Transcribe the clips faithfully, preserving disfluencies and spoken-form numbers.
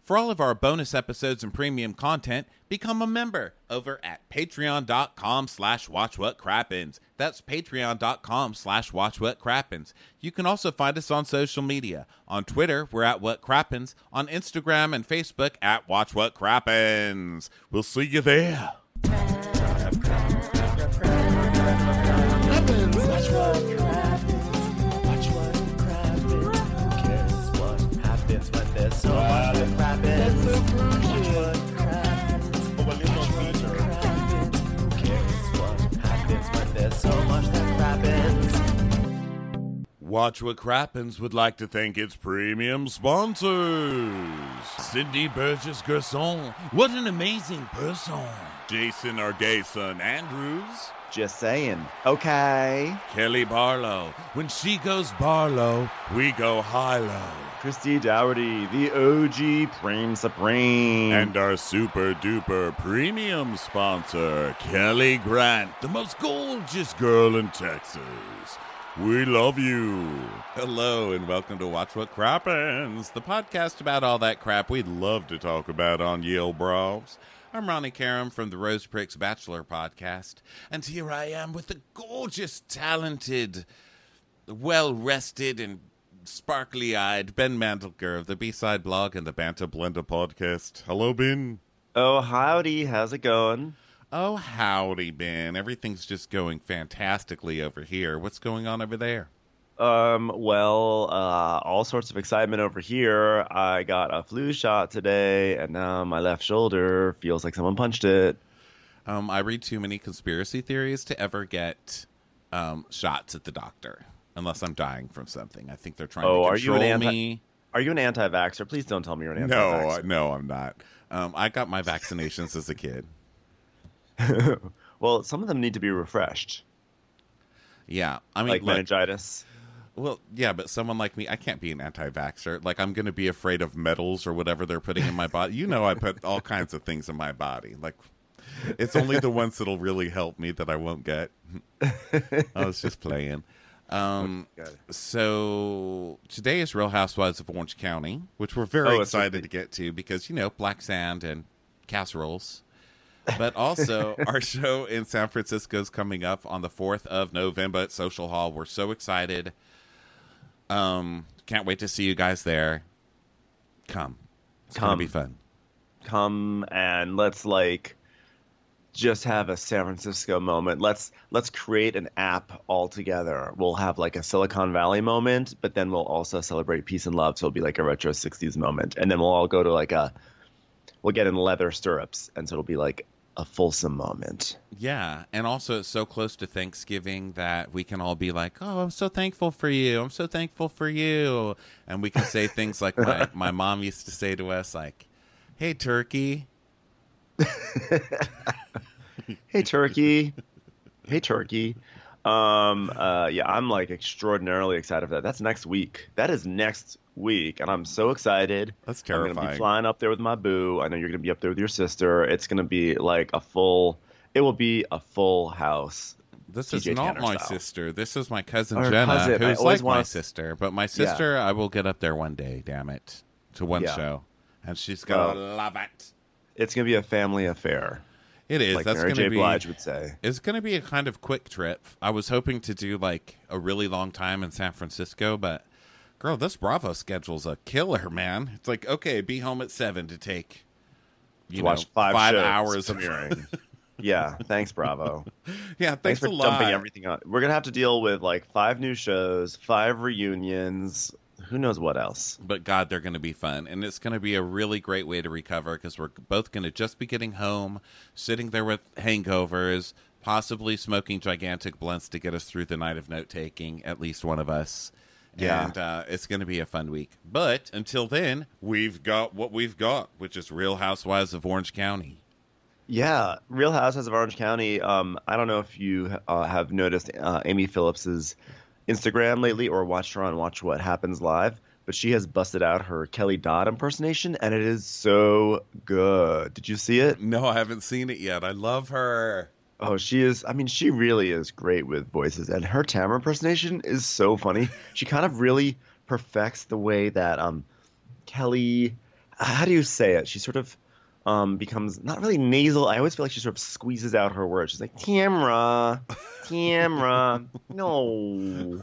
For all of our bonus episodes and premium content, become a member over at patreon.com slash watchwhatcrappens. That's patreon.com slash watchwhatcrappens. You can also find us on social media. On Twitter, we're at whatcrappens. On Instagram and Facebook, at watchwhatcrappens. We'll see you there. So much that happens. Watch what happens. But when you know future, who cares what happens when there's so much that happens? Watch What Crappens would like to thank its premium sponsors. Cindy Burgess Gerson, what an amazing person. Jason Argason Andrews. Just saying. Okay. Kelly Barlow, when she goes Barlow, we go high-low. Christy Dougherty, the O G Prime Supreme. And our super duper premium sponsor, Kelly Grant, the most gorgeous girl in Texas. We love you. Hello and welcome to Watch What Crappens, the podcast about all that crap we'd love to talk about on Yale Bros. I'm Ronnie Karam from the Rose Pricks Bachelor podcast, and here I am with the gorgeous, talented, well-rested, and sparkly-eyed Ben Mandelker of the B-Side blog and the Banta Blenda podcast. Hello, Ben. Oh, howdy. How's it going? Oh, howdy, Ben. Everything's just going fantastically over here. What's going on over there? Um, well, uh, all sorts of excitement over here. I got a flu shot today, and now my left shoulder feels like someone punched it. Um, I read too many conspiracy theories to ever get um, shots at the doctor, unless I'm dying from something. I think they're trying oh, to are control you an anti- me. Are you an anti-vaxxer? Please don't tell me you're an No, anti-vaxxer. no, I'm not. Um, I got my vaccinations as a kid. Well, some of them need to be refreshed. Yeah, I mean, like look, meningitis. Well, yeah, but someone like me, I can't be an anti-vaxxer. Like, I'm going to be afraid of metals or whatever they're putting in my body. You know, I put all kinds of things in my body. Like, it's only the ones that'll really help me that I won't get. I was just playing. Um, so today is Real Housewives of Orange County, which we're very oh, excited to get to because, you know, black sand and casseroles. But also, our show in San Francisco is coming up on the fourth of November at Social Hall. We're so excited. Um, can't wait to see you guys there. Come. It's going to be fun. Come and let's, like, just have a San Francisco moment. Let's let's create an app all together. We'll have, like, a Silicon Valley moment, but then we'll also celebrate peace and love, so it'll be, like, a retro sixties moment. And then we'll all go to, like, a... We'll get in leather stirrups, and so it'll be, like, a fulsome moment. Yeah, and also it's so close to Thanksgiving that we can all be like, oh, I'm so thankful for you. I'm so thankful for you. And we can say things like my, my mom used to say to us, like, hey, turkey. Hey, turkey. Hey, turkey. Um, uh, yeah, I'm, like, extraordinarily excited for that. That's next week. That is next week, and I'm so excited. That's terrifying. I'm going to be flying up there with my boo. I know you're going to be up there with your sister. It's going to be like a full, it will be a full house. This T J is not Tanner my style. sister. This is my cousin Or Jenna, cousin. I who's always like my wanna- sister. But my sister, I will get up there one day, damn it, to one Yeah. show. And she's going to Well, love it. It's going to be a family affair. It is. Like That's Mary going to J. be. Blige would say. It's going to be a kind of quick trip. I was hoping to do like a really long time in San Francisco, but girl, this Bravo schedule's a killer, man. It's like, okay, be home at seven to take, you To know, watch five, five shows hours of premiering. Yeah, thanks, Bravo. Yeah, thanks, Thanks for a lot. dumping everything on. We're going to have to deal with like five new shows, five reunions, who knows what else. But God, they're going to be fun. And it's going to be a really great way to recover because we're both going to just be getting home, sitting there with hangovers, possibly smoking gigantic blunts to get us through the night of note-taking, at least one of us. Yeah. And uh, it's going to be a fun week. But until then, we've got what we've got, which is Real Housewives of Orange County. Yeah, Real Housewives of Orange County. Um, I don't know if you uh, have noticed uh, Amy Phillips's Instagram lately or watched her on Watch What Happens Live, but she has busted out her Kelly Dodd impersonation, and it is so good. Did you see it? No, I haven't seen it yet. I love her. Oh, she is. I mean, she really is great with voices, and her Tamara impersonation is so funny. She kind of really perfects the way that um, Kelly how do you say it? She sort of um, becomes not really nasal. I always feel like she sort of squeezes out her words. She's like, Tamra, Tamra, no,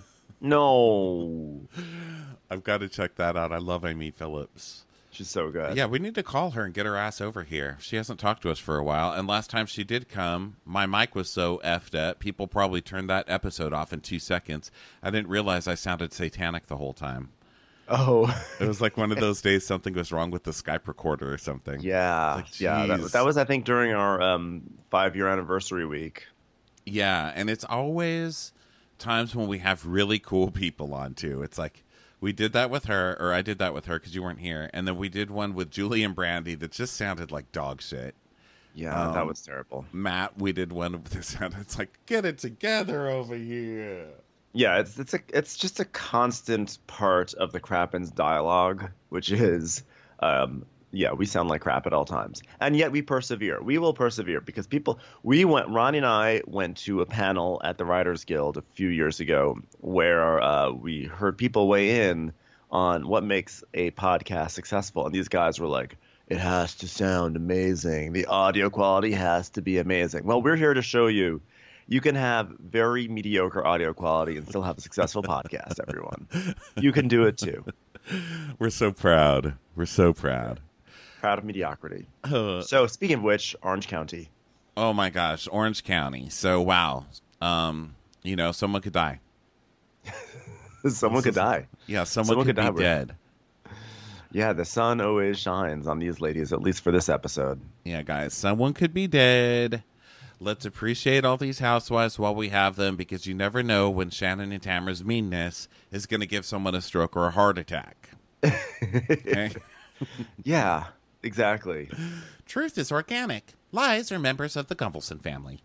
no. I've got to check that out. I love Amy Phillips. She's so good. Yeah, we need to call her and get her ass over here. She hasn't talked to us for a while. And last time she did come, my mic was so effed up, people probably turned that episode off in two seconds. I didn't realize I sounded satanic the whole time. Oh. It was like one of those days something was wrong with the Skype recorder or something. Yeah. Like, yeah. That, that was, I think, during our um, five-year anniversary week. Yeah, and it's always times when we have really cool people on, too. It's like... We did that with her, or I did that with her because you weren't here. And then we did one with Julie and Brandy that just sounded like dog shit. Yeah, um, that was terrible. Matt, we did one that sounded it's like, get it together over here. Yeah, it's it's a it's just a constant part of the Crappens dialogue, which is, um, yeah, we sound like crap at all times, and yet we persevere. We will persevere because people. We went. Ronnie and I went to a panel at the Writers Guild a few years ago where uh, we heard people weigh in on what makes a podcast successful, and these guys were like, "It has to sound amazing. The audio quality has to be amazing." Well, we're here to show you. You can have very mediocre audio quality and still have a successful podcast, everyone. You can do it too. We're so proud. We're so proud. Proud of mediocrity. Uh, so, speaking of which, Orange County. Oh, my gosh. Orange County. So, wow. Um, you know, someone could die. someone could die. Yeah, someone, someone could, could be die. dead. Yeah, the sun always shines on these ladies, at least for this episode. Yeah, guys. Someone could be dead. Let's appreciate all these housewives while we have them, because you never know when Shannon and Tamara's meanness is going to give someone a stroke or a heart attack. Okay? Yeah, exactly. Truth is organic. Lies are members of the Gunvalson family.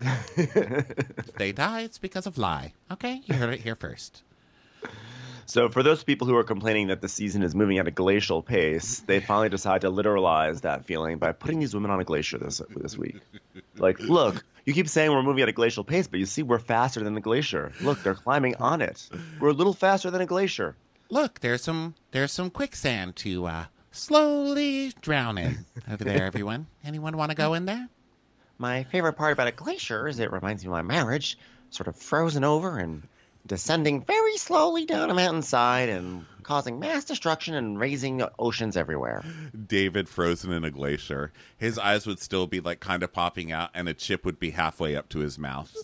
If they die, it's because of lie. Okay? You heard it here first. So for those people who are complaining that the season is moving at a glacial pace, they finally decide to literalize that feeling by putting these women on a glacier this this week. Like, look, you keep saying we're moving at a glacial pace, but you see we're faster than the glacier. Look, they're climbing on it. We're a little faster than a glacier. Look, there's some there's some quicksand to uh, slowly drown in over there, everyone. Anyone want to go in there? My favorite part about a glacier is it reminds me of my marriage, sort of frozen over and descending very slowly down a mountainside and causing mass destruction and raising oceans everywhere. David frozen in a glacier. His eyes would still be like kind of popping out, and a chip would be halfway up to his mouth.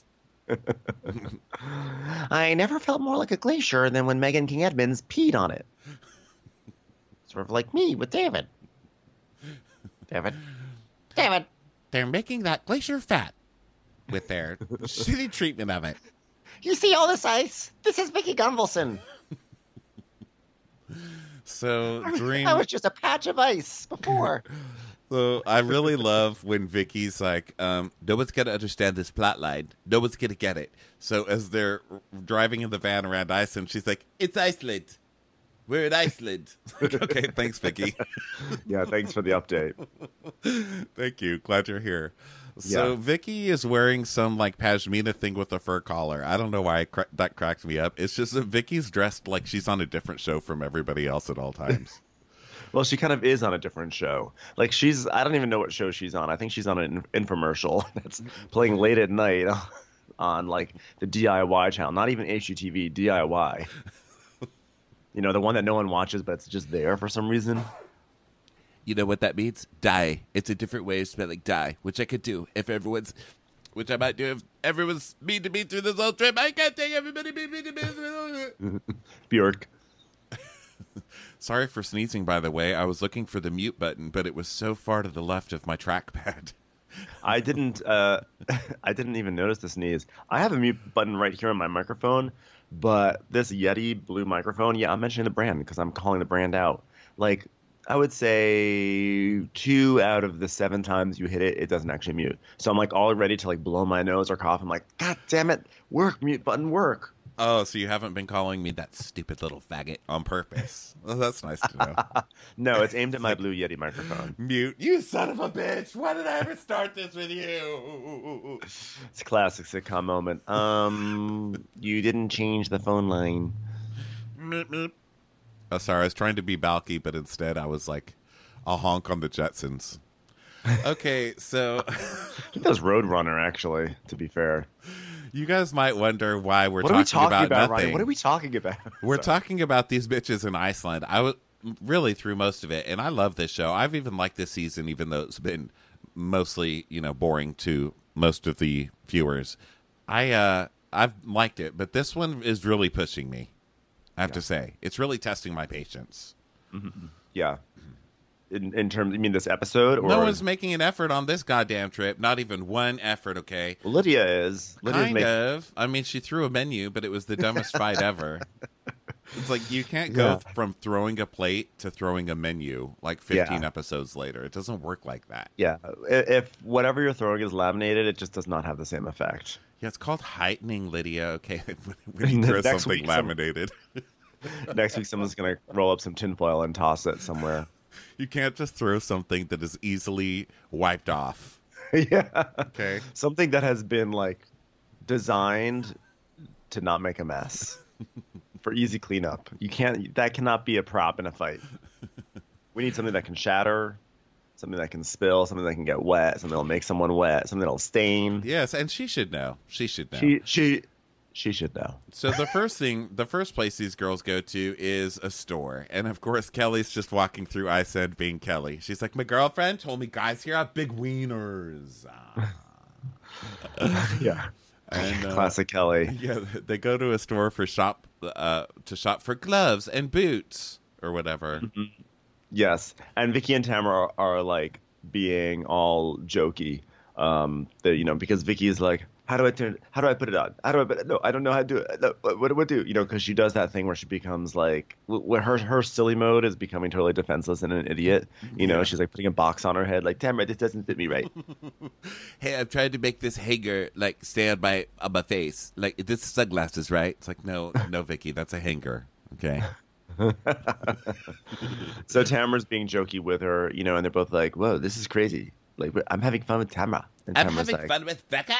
I never felt more like a glacier than when Megan King Edmonds peed on it. Sort of like me with David. David. David. They're making that glacier fat with their shitty treatment of it. You see all this ice? This is Vicky Gunvalson. So Dream, I was just a patch of ice before. So I really love when Vicky's like, um, no one's going to understand this plot line. No one's going to get it. So as they're driving in the van around Iceland, she's like, it's Iceland. We're in Iceland. Okay, thanks, Vicky. Yeah, thanks for the update. Thank you. Glad you're here. So yeah. Vicky is wearing some like pashmina thing with a fur collar. I don't know why I cra- that cracks me up. It's just that Vicky's dressed like she's on a different show from everybody else at all times. Well, she kind of is on a different show. Like she's, I don't even know what show she's on. I think she's on an infomercial that's playing late at night on like the D I Y channel, not even H G T V, D I Y. You know, the one that no one watches, but it's just there for some reason. You know what that means? Die. It's a different way of spelling die, which I could do if everyone's, which I might do if everyone's mean to me through this whole trip. I can't take everybody being mean to me. Bjork. Sorry for sneezing, by the way. I was looking for the mute button, but it was so far to the left of my trackpad. I didn't. Uh, I didn't even notice the sneeze. I have a mute button right here on my microphone, but this Yeti blue microphone. Yeah, I'm mentioning the brand because I'm calling the brand out. Like, I would say two out of the seven times you hit it, it doesn't actually mute. So I'm like all ready to like blow my nose or cough. I'm like, God damn it, work, mute button, work. Oh, so you haven't been calling me that stupid little faggot on purpose. Well, that's nice to know. No, it's aimed at my blue Yeti microphone. Mute. You son of a bitch. Why did I ever start this with you? It's a classic sitcom moment. Um, you didn't change the phone line. Meep, meep. Oh, sorry. I was trying to be Balky, but instead I was like I'll honk on the Jetsons. Okay, so I think that was Roadrunner, actually, to be fair. You guys might wonder why we're what talking, are we talking about, about nothing. Ryan? What are we talking about? We're Sorry. talking about these bitches in Iceland. I was really through most of it, and I love this show. I've even liked this season, even though it's been mostly, you know, boring to most of the viewers. I uh, I've liked it, but this one is really pushing me. I have yeah. to say, it's really testing my patience. Mm-hmm. Yeah. In, in terms, you mean this episode? Or? No one's making an effort on this goddamn trip. Not even one effort, okay? Well, Lydia is. Lydia's kind make- of. I mean, she threw a menu, but it was the dumbest fight ever. It's like you can't go yeah. from throwing a plate to throwing a menu like fifteen yeah. episodes later. It doesn't work like that. Yeah. If whatever you're throwing is laminated, it just does not have the same effect. Yeah, it's called heightening, Lydia. Okay, when you throw something week, laminated. Some, next week, someone's going to roll up some tinfoil and toss it somewhere. You can't just throw something that is easily wiped off. Yeah. Okay. Something that has been like designed to not make a mess for easy cleanup. You can't. That cannot be a prop in a fight. We need something that can shatter, something that can spill, something that can get wet, something that'll make someone wet, something that'll stain. Yes, and she should know. She should know. She she. She should know. So the first thing, the first place these girls go to is a store. And, of course, Kelly's just walking through Iceland being Kelly. She's like, my girlfriend told me guys here have big wieners. yeah. And, uh, classic Kelly. Yeah, they go to a store for shop uh, to shop for gloves and boots or whatever. Mm-hmm. Yes. And Vicky and Tamara are, are like, being all jokey. Um, that, you know, because Vicky's like, How do I turn? How do I put it on? How do I put it? No, I don't know how to do it. No, what, what do I do? You know, because she does that thing where she becomes like, where her her silly mode is becoming totally defenseless and an idiot. You know, yeah. She's like putting a box on her head, like, Tamara, this doesn't fit me right. Hey, I've tried to make this hanger like stay on my on my face. Like, this is sunglasses, right? It's like, no, no, Vicky, that's a hanger. Okay. So Tamara's being jokey with her, you know, and they're both like, whoa, this is crazy. Like, I'm having fun with Tamara. And I'm Tamara's having like, fun with Becca.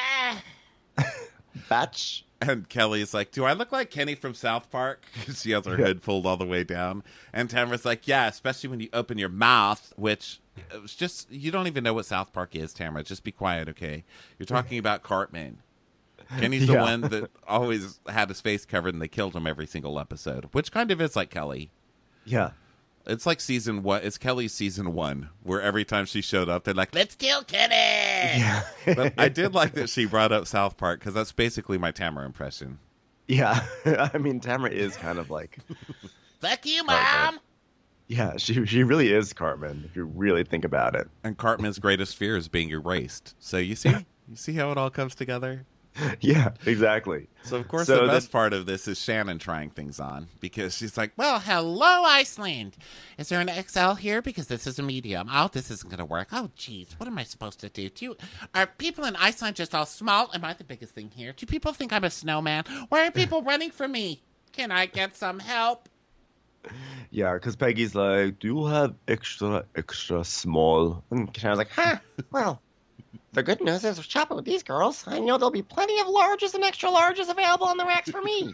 Batch. And Kelly's like, do I look like Kenny from South Park? She has her yeah. hood pulled all the way down. And Tamara's like, yeah, especially when you open your mouth, which it was just, you don't even know what South Park is, Tamara. Just be quiet, okay? You're talking about Cartman. Kenny's the yeah. one that always had his face covered and they killed him every single episode, which kind of is like Kelly. Yeah. It's like season one. It's Kelly's season one, where every time she showed up, they're like, let's kill Kenny! Yeah. But I did like that she brought up South Park, because that's basically my Tamara impression. Yeah. I mean, Tamara is kind of like... Fuck you, Mom! Cartman. Yeah, she she really is Cartman, if you really think about it. And Cartman's greatest fear is being erased. So you see? You see how it all comes together? Yeah, exactly. So, of course, so the best then, part of this is Shannon trying things on, because she's like, well, hello, Iceland. Is there an X L here? Because this is a medium. Oh, this isn't going to work. Oh, geez, what am I supposed to do? do you, are people in Iceland just all small? Am I the biggest thing here? Do people think I'm a snowman? Why are people running from me? Can I get some help? Yeah, because Peggy's like, do you have extra, extra small? And Shannon's like, huh, well... The good news is, shopping with these girls, I know there'll be plenty of larges and extra larges available on the racks for me.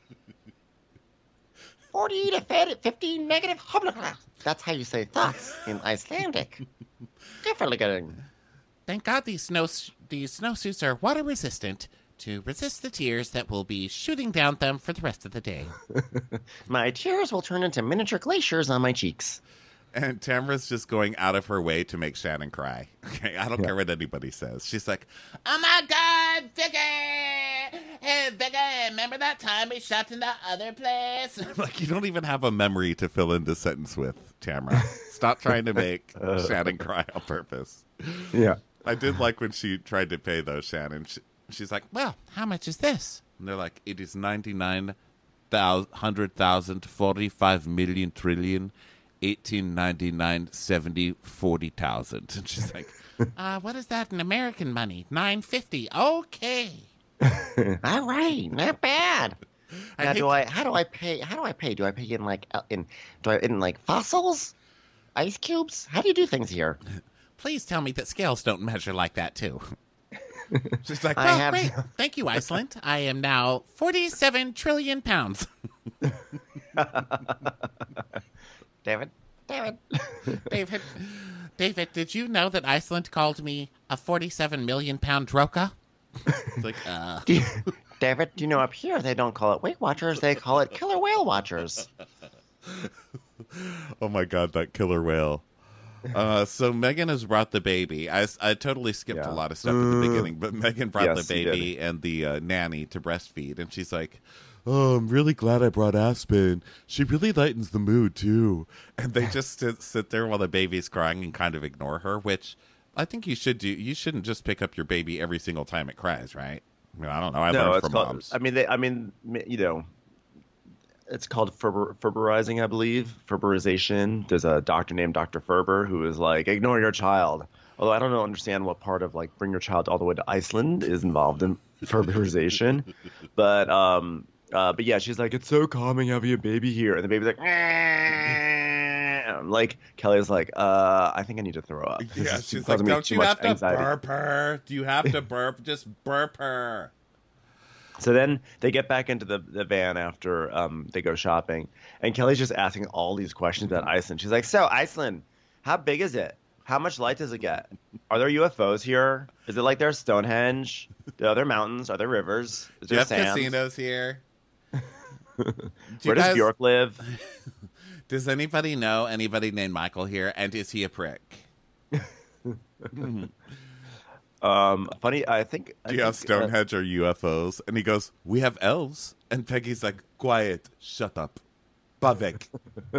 forty to fifty negative. That's how you say thoughts in Icelandic. Differently good. Thank God these snow these snowsuits are water resistant to resist the tears that will be shooting down them for the rest of the day. My tears will turn into miniature glaciers on my cheeks. And Tamara's just going out of her way to make Shannon cry. Okay, I don't yeah. care what anybody says. She's like, oh my God, Vicky! Hey, Vicky, remember that time we shot in the other place? Like, you don't even have a memory to fill in this sentence with, Tamara. Stop trying to make uh, Shannon cry on purpose. Yeah. I did like when she tried to pay, though, Shannon. She, she's like, well, how much is this? And they're like, it is ninety-nine hundred thousand, forty-five million trillion. eighteen ninety-nine seventy forty thousand. And she's like, uh, what is that in American money? nine fifty. Okay. All right, not bad. I now, hate do I? How do I pay? How do I pay? Do I pay in like in? Do I in like fossils, ice cubes? How do you do things here? Please tell me that scales don't measure like that too. She's like, I well, have... great. Thank you, Iceland. I am now forty-seven trillion pounds. David, David. David, David, did you know that Iceland called me a forty-seven million pound droka? It's like, uh. Do you, David, do you know up here they don't call it Weight Watchers, they call it Killer Whale Watchers. Oh my God, that killer whale. Uh, so Megan has brought the baby. I, I totally skipped Yeah. a lot of stuff at the beginning, but Megan brought Yes, the you baby and the uh, nanny to breastfeed, and she's like, "Oh, I'm really glad I brought Aspen. She really lightens the mood too." And they just sit, sit there while the baby's crying and kind of ignore her, which I think you should do. You shouldn't just pick up your baby every single time it cries, right? I mean, I don't know. I no, learned it's from called, moms. I mean, they, I mean, you know, it's called Ferber, Ferberizing, I believe. Ferberization. There's a doctor named Doctor Ferber who is like, ignore your child. Although I don't know, understand what part of like bring your child all the way to Iceland is involved in Ferberization. But um, uh, but yeah, she's like, it's so calming having a baby here, and the baby's like, like Kelly's like, uh, I think I need to throw up. This Yeah, is she's like, causing me "Don't too you much have to anxiety." burp her? Do you have to burp? Just burp her." So then they get back into the, the van after um, they go shopping, and Kelly's just asking all these questions about Iceland. She's like, so Iceland, how big is it? How much light does it get? Are there U F Os here? Is it like there's Stonehenge? Are there mountains? Are there rivers? Is Do you there have sand? casinos here? Do you Where does guys- Bjork live? Does anybody know anybody named Michael here? And is he a prick? Um, funny, I think. I Do you have think, uh, Stonehenge or U F Os? And he goes, "We have elves." And Peggy's like, "Quiet, shut up, Bavek."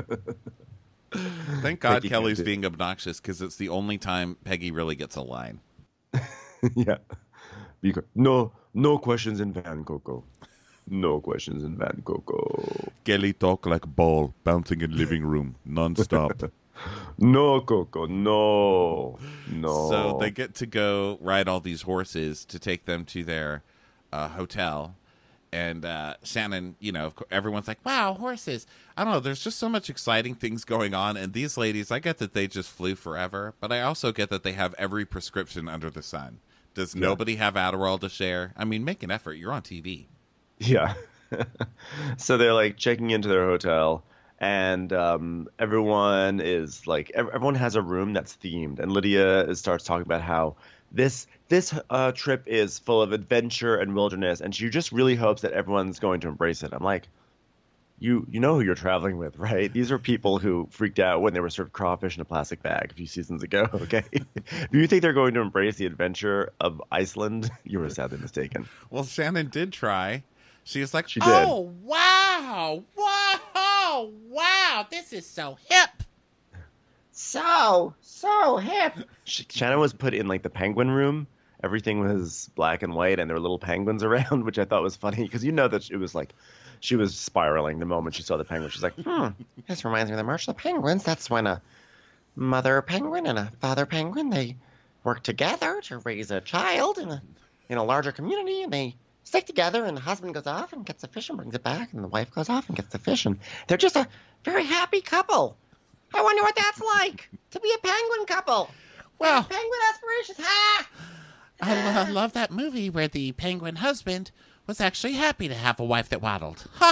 Thank God Peggy Kelly's can't do- being obnoxious because it's the only time Peggy really gets a line. yeah. Because, no, no questions in Van Coco. No questions in Van Coco. Kelly talk like ball, bouncing in living room, non-stop. No, Coco, no, no. So they get to go ride all these horses to take them to their uh, hotel. And uh, Shannon, you know, of course, everyone's like, wow, horses. I don't know. There's just so much exciting things going on. And these ladies, I get that they just flew forever, but I also get that they have every prescription under the sun. Does Yeah. nobody have Adderall to share? I mean, make an effort. You're on T V. Yeah. So they're like checking into their hotel, and um, everyone is like, ev- everyone has a room that's themed. And Lydia is- starts talking about how this this uh, trip is full of adventure and wilderness, and she just really hopes that everyone's going to embrace it. I'm like, you you know who you're traveling with, right? These are people who freaked out when they were served crawfish in a plastic bag a few seasons ago. Okay, do you think they're going to embrace the adventure of Iceland? You were sadly mistaken. Well, Shannon did try. She was like, She did. Oh, wow. Whoa, wow. This is so hip. So, so hip. Sh- Shannon was put in like the penguin room. Everything was black and white, and there were little penguins around, which I thought was funny because you know that it was like she was spiraling the moment she saw the penguin. She's like, Hmm. This reminds me of the March of the Penguins. That's when a mother penguin and a father penguin, they work together to raise a child in a in a larger community, and they stick together, and the husband goes off and gets the fish and brings it back, and the wife goes off and gets the fish, and they're just a very happy couple. I wonder what that's like to be a penguin couple. Well, Penguin aspirations. Ha! I lo- love that movie where the penguin husband was actually happy to have a wife that waddled. Huh.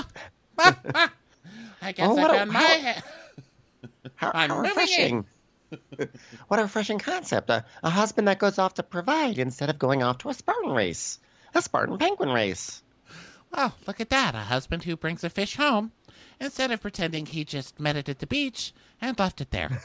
I guess Oh, I what a- found my... how- ha- How, I'm how moving refreshing. What a refreshing concept. A, a husband that goes off to provide instead of going off to a Spartan race. A Spartan penguin race. Well, look at that. A husband who brings a fish home instead of pretending he just met it at the beach and left it there.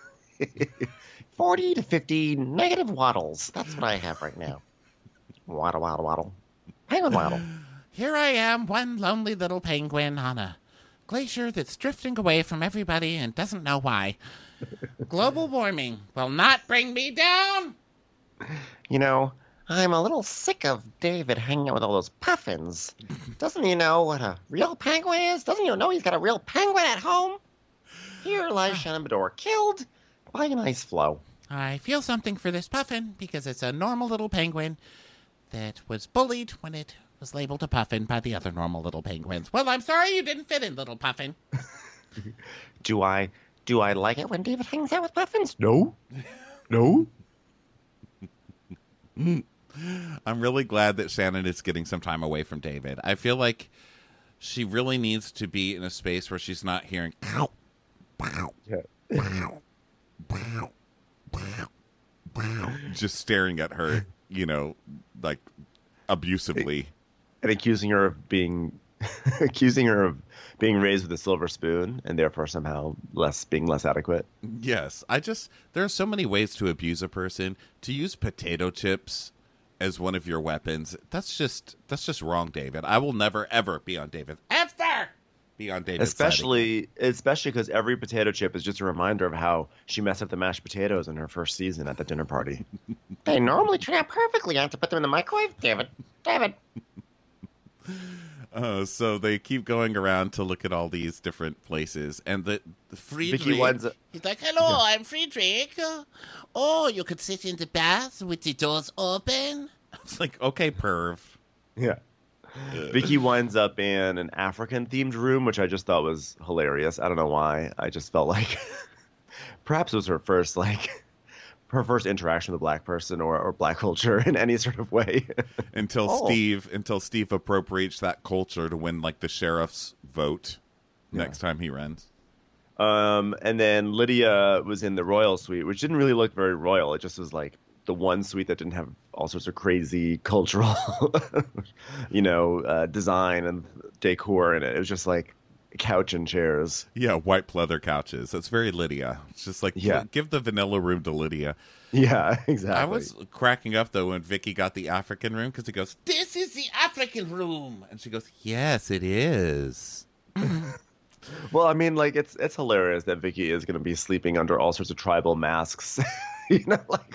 forty to fifty negative waddles. That's what I have right now. Waddle, waddle, waddle. Penguin waddle. Here I am, one lonely little penguin on a glacier that's drifting away from everybody and doesn't know why. Global warming will not bring me down. You know, I'm a little sick of David hanging out with all those puffins. Doesn't he know what a real penguin is? Doesn't he know he's got a real penguin at home? Here lies Shannon Bedore, killed by an ice floe. I feel something for this puffin because it's a normal little penguin that was bullied when it was labeled a puffin by the other normal little penguins. Well, I'm sorry you didn't fit in, little puffin. Do I do I like it when David hangs out with puffins? No. No. I'm really glad that Shannon is getting some time away from David. I feel like she really needs to be in a space where she's not hearing, "Ow, pow, Yeah. just staring at her, you know, like abusively. And accusing her of being accusing her of being raised with a silver spoon and therefore somehow less being less adequate. Yes, I just there are so many ways to abuse a person. To use potato chips as one of your weapons, that's just that's just wrong, David. I will never ever be on David. Ever be on David's especially especially because every potato chip is just a reminder of how she messed up the mashed potatoes in her first season at the dinner party. They normally turn out perfectly. I have to put them in the microwave. David, David. Uh, so they keep going around to look at all these different places, and the, the Friedrich, Vicky winds up, He's like, hello, I'm Friedrich. Oh, you could sit in the bath with the doors open. It's like, okay, perv. yeah. Vicky winds up in an African-themed room, which I just thought was hilarious. I don't know why. I just felt like perhaps it was her first, like, her first interaction with a black person or, or black culture in any sort of way. Until Oh. Steve, until Steve appropriates that culture to win, like, the sheriff's vote Yeah. next time he runs. Um, and then Lydia was in the royal suite, which didn't really look very royal. It just was like the one suite that didn't have all sorts of crazy cultural, you know, uh, design and decor in it. It was just like a couch and chairs. Yeah, white leather couches. That's very Lydia. It's just like, Yeah. give the vanilla room to Lydia. Yeah, exactly. I was cracking up, though, when Vicky got the African room, because he goes, This is the African room. and she goes, yes, it is. Well, I mean, like it's it's hilarious that Vicky is going to be sleeping under all sorts of tribal masks. You know, like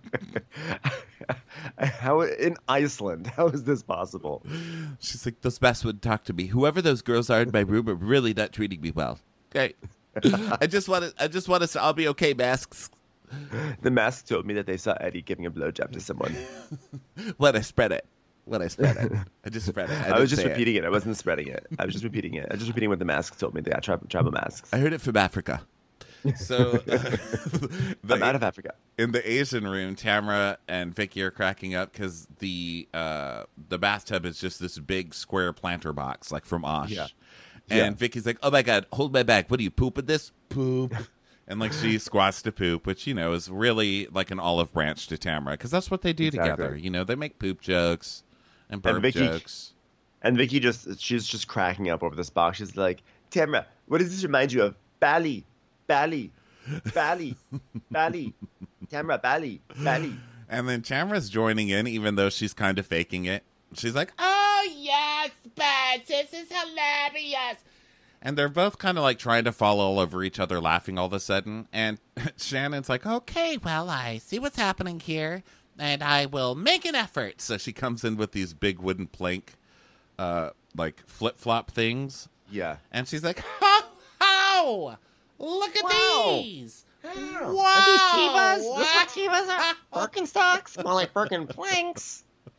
how in Iceland? How is this possible? She's like, those bastards wouldn't talk to me. Whoever those girls are in my room are really not treating me well. Okay. I just want to, I just want to, I'll be okay, masks. The mask told me that they saw Eddie giving a blowjob to someone. When I spread it. When I spread it. I just spread it. I, I, was didn't just say it. repeating it. I wasn't spreading it. I was just repeating it. I was just repeating what the mask told me. They got tribal, tribal masks. I heard it from Africa. So, the, I'm out of Africa. in the Asian room, Tamara and Vicky are cracking up because the uh, the bathtub is just this big square planter box, like from Osh. Yeah. And Yeah. Vicky's like, "Oh my god, hold my bag. What are you pooping this? Poop." And like she squats to poop, which you know is really like an olive branch to Tamara because that's what they do Exactly. together. You know, they make poop jokes and burp Vicky- jokes. And Vicky just she's just cracking up over this box. She's like, Tamara, what does this remind you of? Bali, Bali, Bali, Bali, Tamara, Bali, Bali. And then Tamara's joining in, even though she's kind of faking it. She's like, Oh, yes, but this is hilarious. and they're both kind of like trying to fall all over each other, laughing all of a sudden. And Shannon's like, okay, Okay, well, I see what's happening here, and I will make an effort. so she comes in with these big wooden plank, uh, like flip flop things, Yeah. and she's like, Ho, ho! Look at Wow. these. Wow. Wow. Are these Tevas? Is this what Wow. Tevas are? Birkenstocks? More like Birken planks.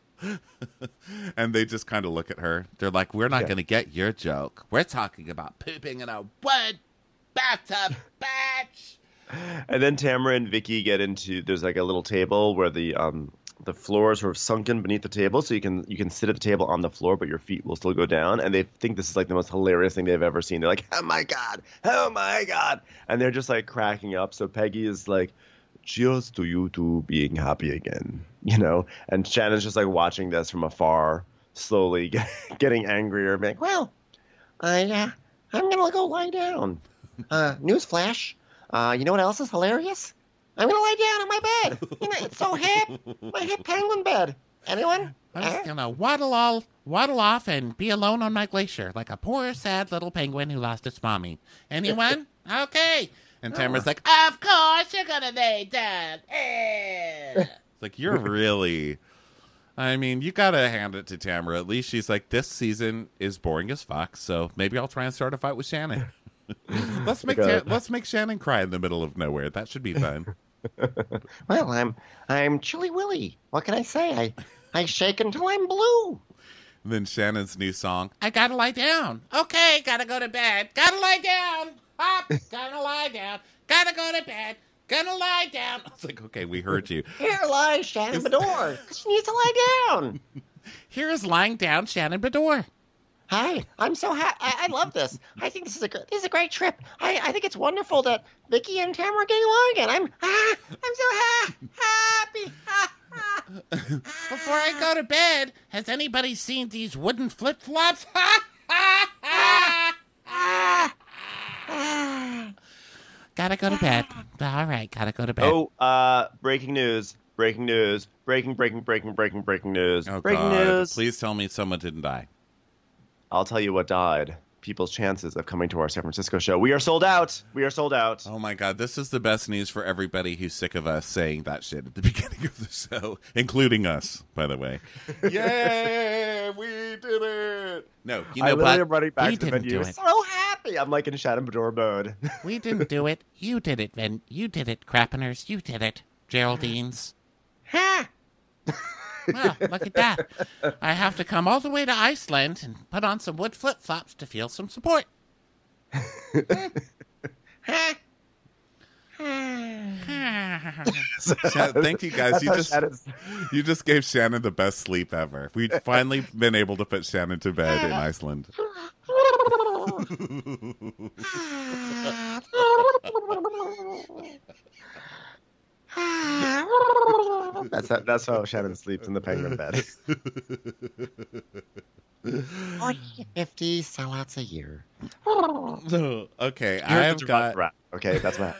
and they just kind of look at her. They're like, we're not Yeah. going to get your joke. We're talking about pooping in a Wood bathtub batch. And then Tamara and Vicky get into there's like a little table where the um the floor is sort of sunken beneath the table, so you can you can sit at the table on the floor, but your feet will still go down. And they think this is like the most hilarious thing they've ever seen. They're like, "Oh my god, oh my god!" And they're just like cracking up. So Peggy is like, "Cheers to you two being happy again," you know. And Shannon's just like watching this from afar, slowly get, getting angrier, being like, Well, I, uh, I'm gonna go lie down. Uh, newsflash. Uh, you know what else is hilarious? I'm gonna lie down on my bed. You know, it's so hip. My hip penguin bed. Anyone? I'm Huh? just gonna waddle all waddle off and be alone on my glacier like a poor, sad little penguin who lost its mommy. Anyone? Okay. And Tamara's like, Of course you're gonna lay down. Eh. It's like, you're really... I mean, you gotta hand it to Tamara. At least she's like, this season is boring as fuck, so maybe I'll try and start a fight with Shannon. let's make Okay. Ta- let's make Shannon cry in the middle of nowhere. That should be fun. Well, I'm I'm Chilly Willy. What can I say? I I shake until I'm blue. And then Shannon's new song. I gotta lie down. Okay, gotta go to bed. Gotta lie down. Up, gotta lie down. Gotta go to bed. Gonna lie down. It's like, okay, we heard you. Here lies Shannon Bedore. She needs to lie down. Here is lying down Shannon Bedore. Hi, I'm so happy. I love this. I think this is a gr- this is a great trip. I, I think it's wonderful that Vicky and Tamara are getting along again. I'm ah, I'm so ha- happy. Ah, ah. Before I go to bed, has anybody seen these wooden flip-flops? Ha! Ha! Ha! Ah, ah. Gotta go to bed. All right, gotta go to bed. Oh, uh, breaking news. Breaking news. Breaking, breaking, breaking, breaking, breaking news. Oh, breaking God. news. Please tell me someone didn't die. I'll tell you what died. People's chances of coming to our San Francisco show. We are sold out. We are sold out. Oh, my God. This is the best news for everybody who's sick of us saying that shit at the beginning of the show, including us, by the way. Yay! We did it! No, you I know, literally but am running back we to the didn't venue. do it. So happy. I'm like in Shannon Bedore mode. We didn't do it. You did it, Vin. You did it, Crappeners. You did it, Geraldines. Ha! Well, look at that. I have to come all the way to Iceland and put on some wood flip-flops to feel some support. Ha! Shan- thank you, guys. That's You how just Shannon's- you just gave Shannon the best sleep ever. We've finally been able to put Shannon to bed in Iceland. That's how, that's how Shannon sleeps in the penguin bed. forty, fifty sellouts a year. Okay, I Here's have the got rap. Okay, that's what.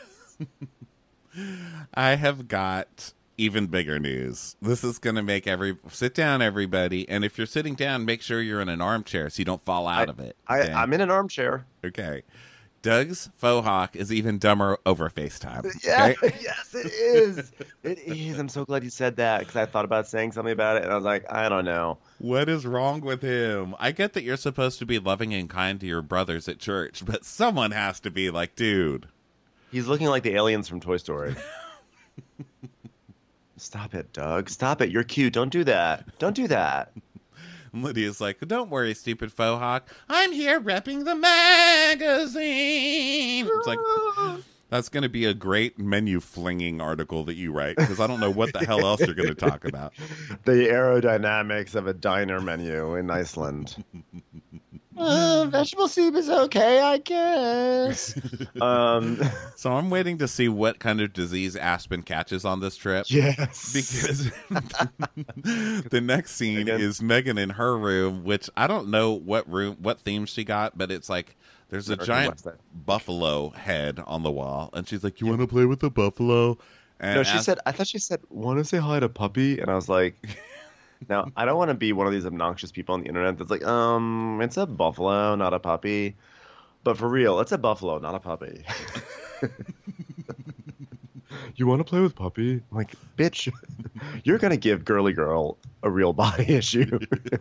I have got even bigger news. This is going to make every sit down, everybody, and if you're sitting down, make sure you're in an armchair so you don't fall out I- of it. I, Okay? I'm in an armchair. okay. Doug's faux hawk is even dumber over FaceTime. Yeah, Okay? yes, it is. It is. I'm so glad you said that because I thought about saying something about it, and I was like, I don't know. What is wrong with him? I get that you're supposed to be loving and kind to your brothers at church, but someone has to be like, dude. He's looking like the aliens from Toy Story. Stop it, Doug. Stop it. You're cute. Don't do that. Don't do that. And Lydia's like, don't worry, stupid faux hawk. I'm here repping the magazine. It's like, that's going to be a great menu flinging article that you write because I don't know what the hell else you're going to talk about. The aerodynamics of a diner menu in Iceland. Uh, vegetable soup is okay, I guess. um, So I'm waiting to see what kind of disease Aspen catches on this trip. yes. Because the next scene Again. is Megan in her room, which I don't know what room, what theme she got, but it's like there's a American giant website. buffalo head on the wall, and she's like, "You want to play with the buffalo?" And No, she As- said. I thought she said, "Want to say hi to puppy?" And I was like, "Now I don't want to be one of these obnoxious people on the internet that's like, um, it's a buffalo, not a puppy." But for real, it's a buffalo, not a puppy. You want to play with puppy? I'm like, bitch, you're gonna give girly girl a real body issue.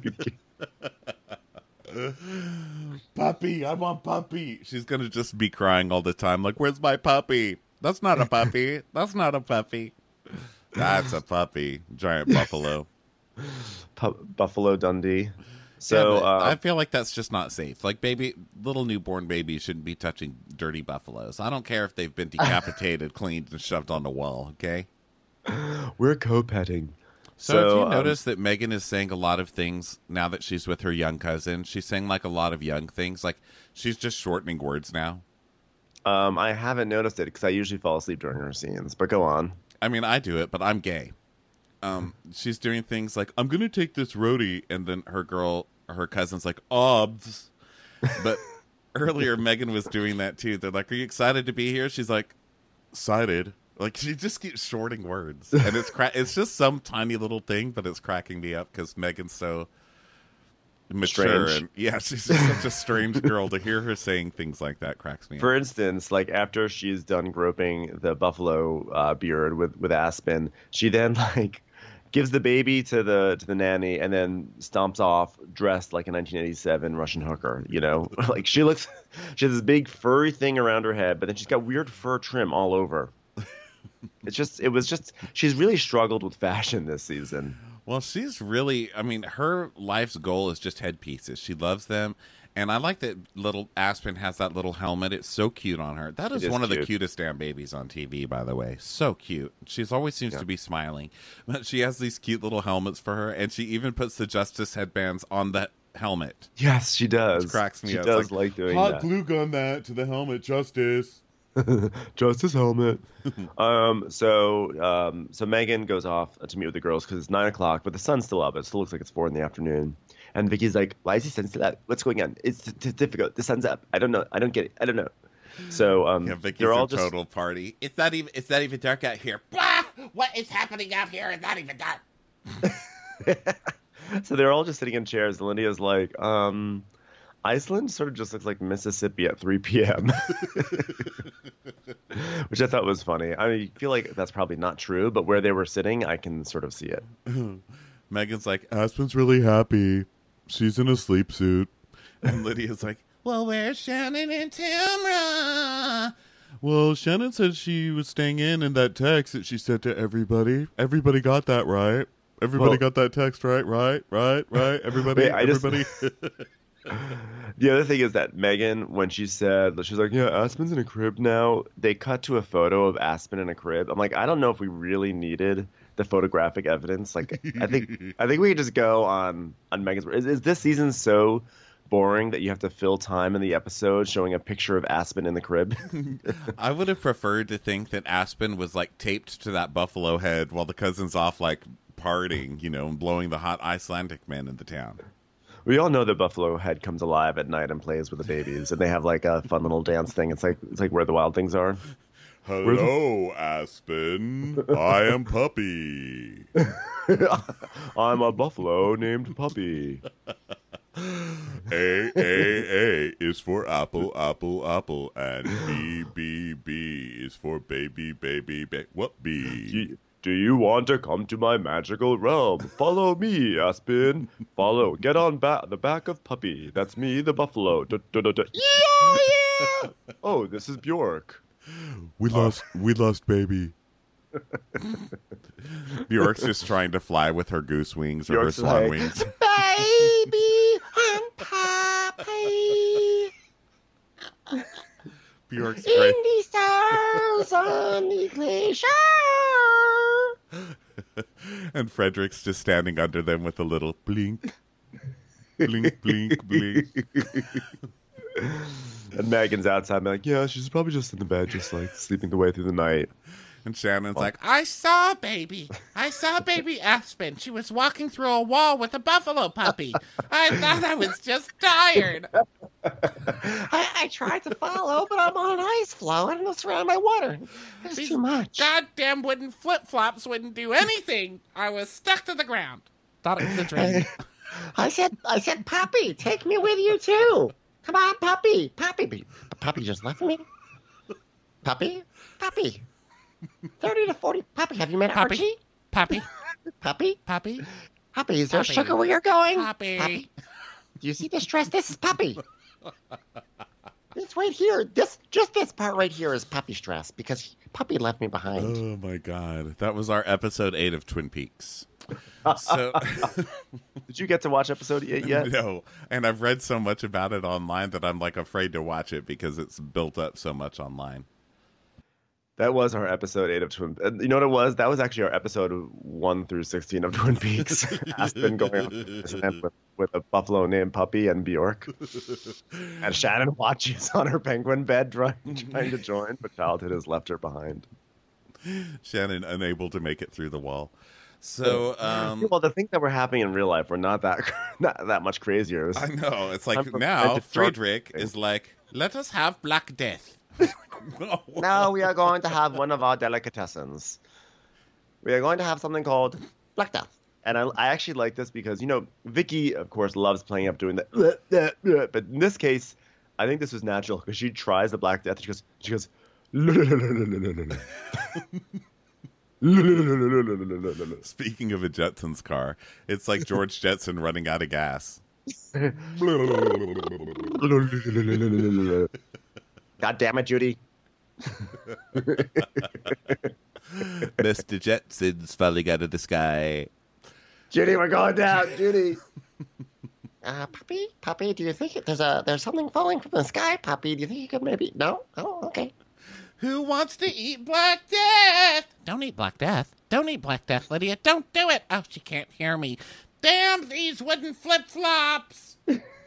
puppy, I want puppy. She's gonna just be crying all the time, like, "Where's my puppy? That's not a puppy. That's not a puppy. That's a puppy." Giant buffalo. Pu- Buffalo Dundee. So Yeah, but uh, I feel like that's just not safe. Like, baby, little newborn babies shouldn't be touching dirty buffaloes. I don't care if they've been decapitated, cleaned, and shoved on the wall. Okay. we're co-petting. So, So, if you um, notice that Megan is saying a lot of things now that she's with her young cousin, she's saying like a lot of young things. Like she's just shortening words now. Um, I haven't noticed it because I usually fall asleep during her scenes. But go on. I mean, I do it, but I'm gay. Um, she's doing things like, "I'm gonna take this roadie," and then her girl, her cousin's like, "Obs." But earlier, Megan was doing that too. They're like, "Are you excited to be here?" She's like, "Excited." Like she just keeps shorting words, and it's cra- it's just some tiny little thing, but it's cracking me up because Megan's so mature, Strange. and yeah, she's just such a strange girl. To hear her saying things like that cracks me up. For instance, like after she's done groping the buffalo uh, beard with, with Aspen, she then like gives the baby to the to the nanny and then stomps off dressed like a nineteen eighty-seven Russian hooker. You know, like she looks, she has this big furry thing around her head, but then she's got weird fur trim all over. It's just, it was just, she's really struggled with fashion this season. Well, she's really, I mean, her life's goal is just headpieces. She loves them. And I like that little Aspen has that little helmet. It's so cute on her. That is, It is one of the cute. cutest damn babies on T V, by the way. So cute. She's always seems Yeah. to be smiling. But she has these cute little helmets for her. And she even puts the Justice headbands on the helmet. Yes, she does. Which cracks me she up. does It's like, doing hot that. glue gun that to the helmet, Justice. Justice helmet. um. So, um. So Megan goes off to meet with the girls because it's nine o'clock, but the sun's still up. It still looks like it's four in the afternoon. And Vicky's like, "Why is the sun still up? What's going on? It's t- t- difficult. The sun's up. I don't know. I don't get it. I don't know." So, um, Yeah, Vicky's they're all a just total party. It's not even. It's not even dark out here. Blah! What is happening out here? It's not even dark. So they're all just sitting in chairs. And Lydia's like, um, Iceland sort of just looks like Mississippi at three p.m. Which I thought was funny. I feel like that's probably not true, but where they were sitting, I can sort of see it. Megan's like, Aspen's really happy. She's in a sleep suit. And Lydia's like, well, where's Shannon and Tamra? Well, Shannon said she was staying in in that text that she sent to everybody. Everybody got that right. Everybody Well- got that text right, right, right, right. Everybody, Wait, I just- everybody. The other thing is that Megan, when she said, she's like, yeah, Aspen's in a crib now, they cut to a photo of Aspen in a crib. I'm like, I don't know if we really needed the photographic evidence. Like, I think I think we could just go on, on Megan's. Is, is this season so boring that you have to fill time in the episode showing a picture of Aspen in the crib? I would have preferred to think that Aspen was like taped to that buffalo head while the cousin's off like partying, you know, and blowing the hot Icelandic men in the town. We all know that Buffalo Head comes alive at night and plays with the babies, and they have like a fun little dance thing. It's like it's like Where the Wild Things Are. Hello, Aspen. I am Puppy. I'm a buffalo named Puppy. A, A, A is for apple, apple, apple, and B, B, B is for baby, baby, ba- what B? Do, do you want to come to my magical realm? Follow me, Aspen. Follow. Get on ba- the back of Puppy. That's me, the buffalo. Da, da, da, da. Yeah, yeah. Oh, this is Bjork. We lost, we lost baby. Bjork's just trying to fly with her goose wings or Bjork's her swan like- wings. Baby and Puppy Bjork's in great. the stars on the glacier. And Frederick's just standing under them with a little blink, blink, blink, blink. And Megan's outside, I'm like, yeah, she's probably just in the bed, just like sleeping the way through the night. And Shannon's like, I saw baby. I saw baby Aspen. She was walking through a wall with a buffalo puppy. I thought I was just tired. I, I tried to follow, but I'm on an ice floe and it's around my water. It's These too much. Goddamn wooden flip-flops wouldn't do anything. I was stuck to the ground. Thought it was a dream. I said, I said, Puppy, take me with you too. Come on, Puppy, Puppy. But Puppy just left me. Puppy, Puppy. Thirty to forty. Puppy, have you met Puppy. Archie? Puppy, Puppy, puppy, Puppy. Is there Puppy. sugar where you're going? puppy. Do you see this dress? This is Puppy. It's right here. This, just this part right here is Puppy's dress because he, Puppy left me behind. oh my God. That was our episode eight of Twin Peaks. So, Did you get to watch episode eight yet? no. And I've read so much about it online that I'm like afraid to watch it because it's built up so much online. That was our episode eight of Twin. Uh, you know what it was? That was actually our episode one through sixteen of Twin Peaks. Aspen going on this event with, with a buffalo named Puppy and Bjork, and Shannon watches on her penguin bed trying, trying to join, but childhood has left her behind. Shannon unable to make it through the wall. So, um, Well, the things that were happening in real life were not that not that much crazier. It was- I know. It's I'm like from now French Friedrich George. is like, let us have Black Death. No. Now we are going to have one of our delicatessens. We are going to have something called Black Death. And I, I actually like this because, you know, Vicky, of course, loves playing up doing that. But in this case, I think this was natural because she tries the Black Death. And she goes, she goes, Speaking of a Jetsons car, it's like George Jetson running out of gas. God damn it, Judy. Mister Jetson's falling out of the sky. Judy, we're going down, Judy. Uh, Puppy, Puppy, do you think there's a there's something falling from the sky, Puppy? Do you think you could maybe? No? Oh, okay. Who wants to eat Black Death? Don't eat Black Death. Don't eat Black Death, Lydia. Don't do it. Oh, she can't hear me. Damn these wooden flip-flops!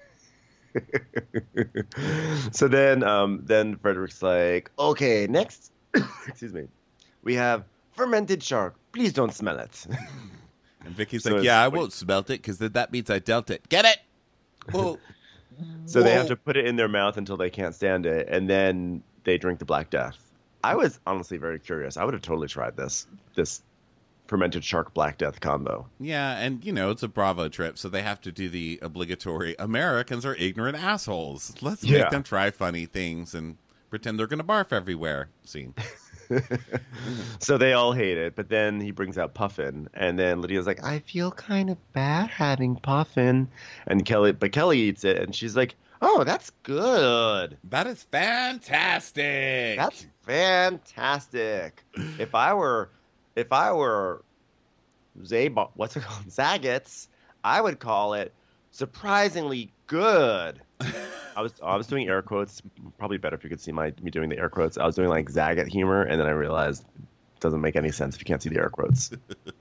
So then, um, then Frederick's like, okay, next, excuse me, we have fermented shark. Please don't smell it. And Vicky's So like, yeah, I it's- won't smelt it because then that means I dealt it. Get it? Whoa. So they have Whoa. to put it in their mouth until they can't stand it, and then they drink the Black Death. I was honestly very curious. I would have totally tried this, this fermented shark Black Death combo. Yeah, and, you know, it's a Bravo trip, so they have to do the obligatory Americans are ignorant assholes. Let's Yeah. make them try funny things and pretend they're going to barf everywhere scene. So they all hate it, but then he brings out Puffin, and then Lydia's like, I feel kind of bad having Puffin. And Kelly, but Kelly eats it, and she's like, oh, that's good. That is fantastic. That's fantastic. If I were, if I were Zab, what's it called, Zagat's, I would call it surprisingly good. I was I was doing air quotes. Probably better if you could see my me doing the air quotes. I was doing like Zagat humor, and then I realized it doesn't make any sense if you can't see the air quotes.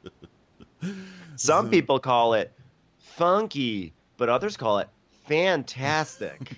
Some people call it funky, but others call it fantastic.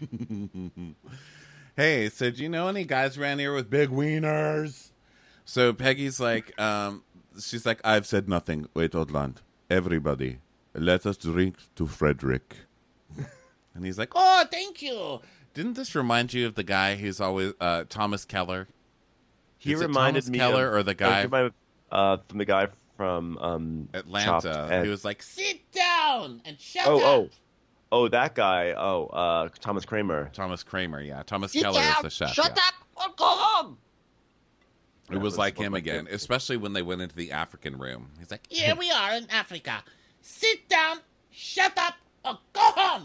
Hey, so do you know any guys around here with big wieners? So Peggy's like, um, she's like, I've said nothing. Wait, Odland. Everybody, let us drink to Frederick. And he's like, oh, thank you. Didn't this remind you of the guy who's always, uh, Thomas Keller? He Is it reminded Thomas me Keller of, or the guy it reminded me of, uh, from the guy from um, Chopped Atlanta? Ed. He was like, Sit down and shut Oh, up! oh, oh, that guy. Oh, uh, Thomas Kramer. Thomas Kramer, yeah. Thomas Sit Keller down, is the chef. shut yeah. up, or go home. It was That like was him my again, favorite. especially when they went into the African room. He's like, Here we are in Africa. Sit down, shut up, or go home!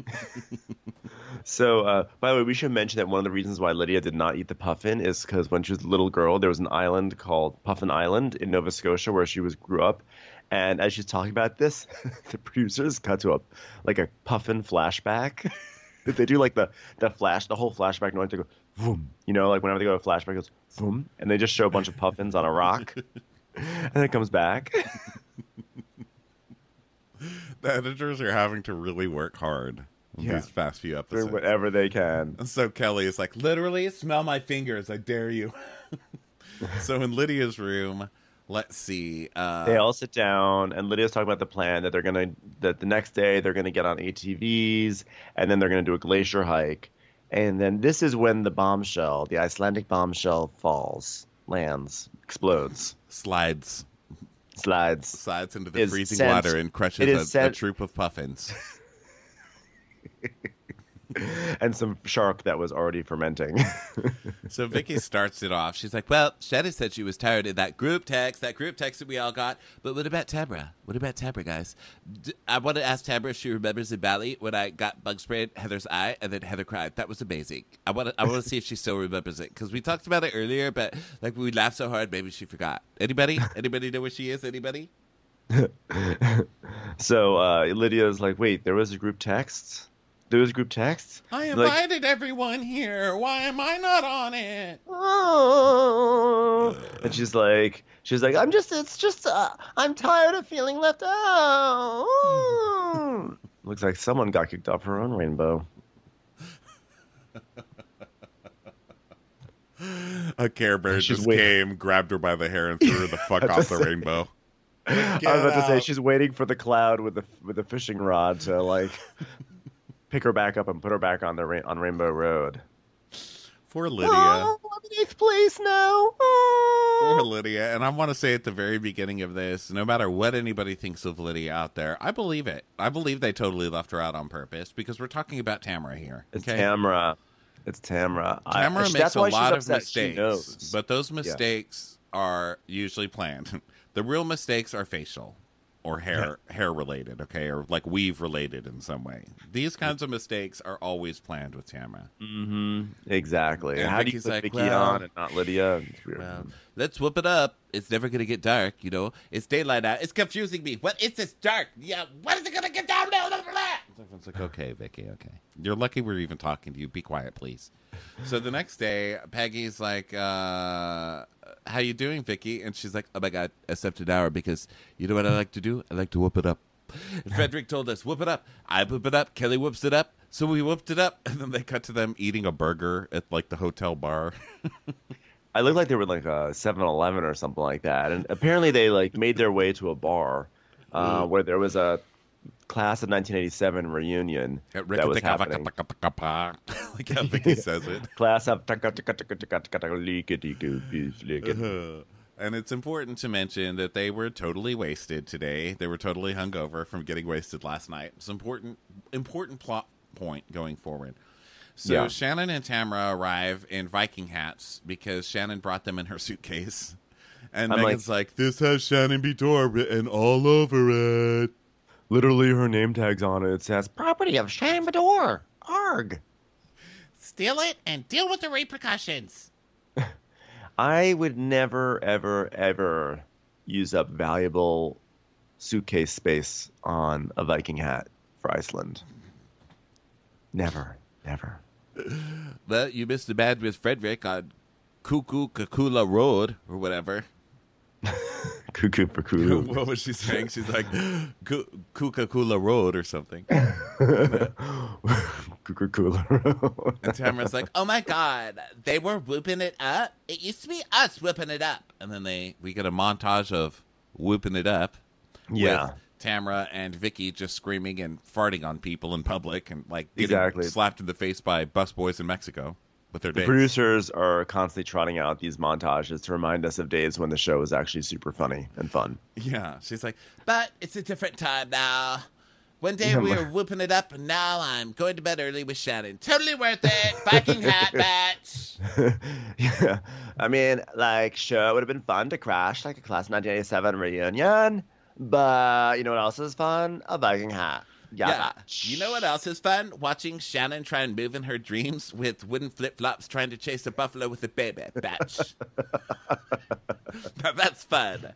So, uh, by the way, we should mention that one of the reasons why Lydia did not eat the puffin is because when she was a little girl, there was an island called Puffin Island in Nova Scotia where she was grew up. And as she's talking about this, the producers cut to a like a puffin flashback. They do like the the flash, the whole flashback noise. They go, vroom, you know, like whenever they go to a flashback, it goes, vroom, and they just show a bunch of puffins on a rock, and then it comes back. the editors are having to really work hard on Yeah. these past few Doing episodes. whatever they can. And so Kelly is like, literally, smell my fingers, I dare you. So in Lydia's room, let's see. Uh, They all sit down, and Lydia's talking about the plan that they're gonna that the next day they're gonna get on A T Vs, and then they're gonna do a glacier hike, and then this is when the bombshell, the Icelandic bombshell, falls, lands, explodes, slides, slides. slides into the Is freezing sent- water and it crushes is a, a sent- troop of puffins. And some shark that was already fermenting. So Vicky starts it off. She's like, well, Shetty said she was tired of that group text, that group text that we all got. But what about Tabra? What about Tabra, guys? D- I want to ask Tabra if she remembers in Bali when I got bug sprayed Heather's eye and then Heather cried. That was amazing. I want to I want to see if she still remembers it. Because we talked about it earlier, but like we laughed so hard, maybe she forgot. Anybody? Anybody know where she is? Anybody? So uh, Lydia's like, wait, there was a group text? There was a group text? I Like- invited everyone here. Why am I not on it? Oh. And she's like, she's like, I'm just, it's just, uh, I'm tired of feeling left out. Oh. Looks like someone got kicked off her own rainbow. A Care Bear She's just wait- came, grabbed her by the hair, and threw her the fuck off the rainbow. I was about to say she's waiting for the cloud with the with the fishing rod to like pick her back up and put her back on the ra- on Rainbow Road. Poor Lydia. Oh, I'm in eighth place now. Oh. Poor Lydia. And I want to say at the very beginning of this, no matter what anybody thinks of Lydia out there, I believe it. I believe they totally left her out on purpose because we're talking about Tamara here. It's Okay? Tamara. It's Tamara. I- Tamara that's makes a why she's lot of upset. She mistakes, knows. but those mistakes are usually planned. The real mistakes are facial or hair hair related, okay, or like weave related in some way. These kinds of mistakes are always planned with Tamara. Mm-hmm. Exactly. And How do you Vicky's put like, Vicky well- on and not Lydia? It's weird. Well, let's whoop it up. It's never gonna get dark, you know. It's daylight out. It's confusing me. What is this dark? Yeah, what is it gonna get down now? It's like, okay, Vicky, okay. You're lucky we're even talking to you. Be quiet, please. So the next day, Peggy's like, uh, how you doing, Vicky? And she's like, oh my God, I slept an hour because you know what I like to do? I like to whoop it up. Frederick told us, whoop it up. I whoop it up. Kelly whoops it up. So we whooped it up. And then they cut to them eating a burger at like the hotel bar. I looked like they were like a seven eleven or something like that. And apparently they like made their way to a bar uh, where there was a class of nineteen eighty-seven reunion that was happening. Like how Vicky says it. Class of And it's important to mention that they were totally wasted today. They were totally hungover from getting wasted last night. It's important, important plot point going forward. So Yeah. Shannon and Tamara arrive in Viking hats because Shannon brought them in her suitcase. And I'm Megan's like, this has Shannon Bedore written all over it. Literally, her name tag's on it. It says, Property of Shannon Bedore. Arg. Steal it and deal with the repercussions. I would never, ever, ever use up valuable suitcase space on a Viking hat for Iceland. Never, never. But you missed the bad with Frederick on Cuckoo Kakula Road or whatever. Cuckoo for Kulu. What was she saying? She's like, Coca-Cola Road or something. Cuckoo Kulu. And Tamara's like, oh my God, they were whooping it up? It used to be us whooping it up. And then they we get a montage of whooping it up. Yeah. With Tamara and Vicky just screaming and farting on people in public and like getting Exactly. slapped in the face by busboys in Mexico with their The dates. producers are constantly trotting out these montages to remind us of days when the show was actually super funny and fun. Yeah. She's like, But it's a different time now. One day we were whooping it up, and now I'm going to bed early with Shannon. Totally worth it. Viking hat match. Yeah. I mean, like, sure, it would have been fun to crash like a class of nineteen eighty-seven reunion, but you know what else is fun? A Viking hat. Yeah. Yeah. You know what else is fun? Watching Shannon try and move in her dreams with wooden flip-flops trying to chase a buffalo with a baby batch. Now that's fun.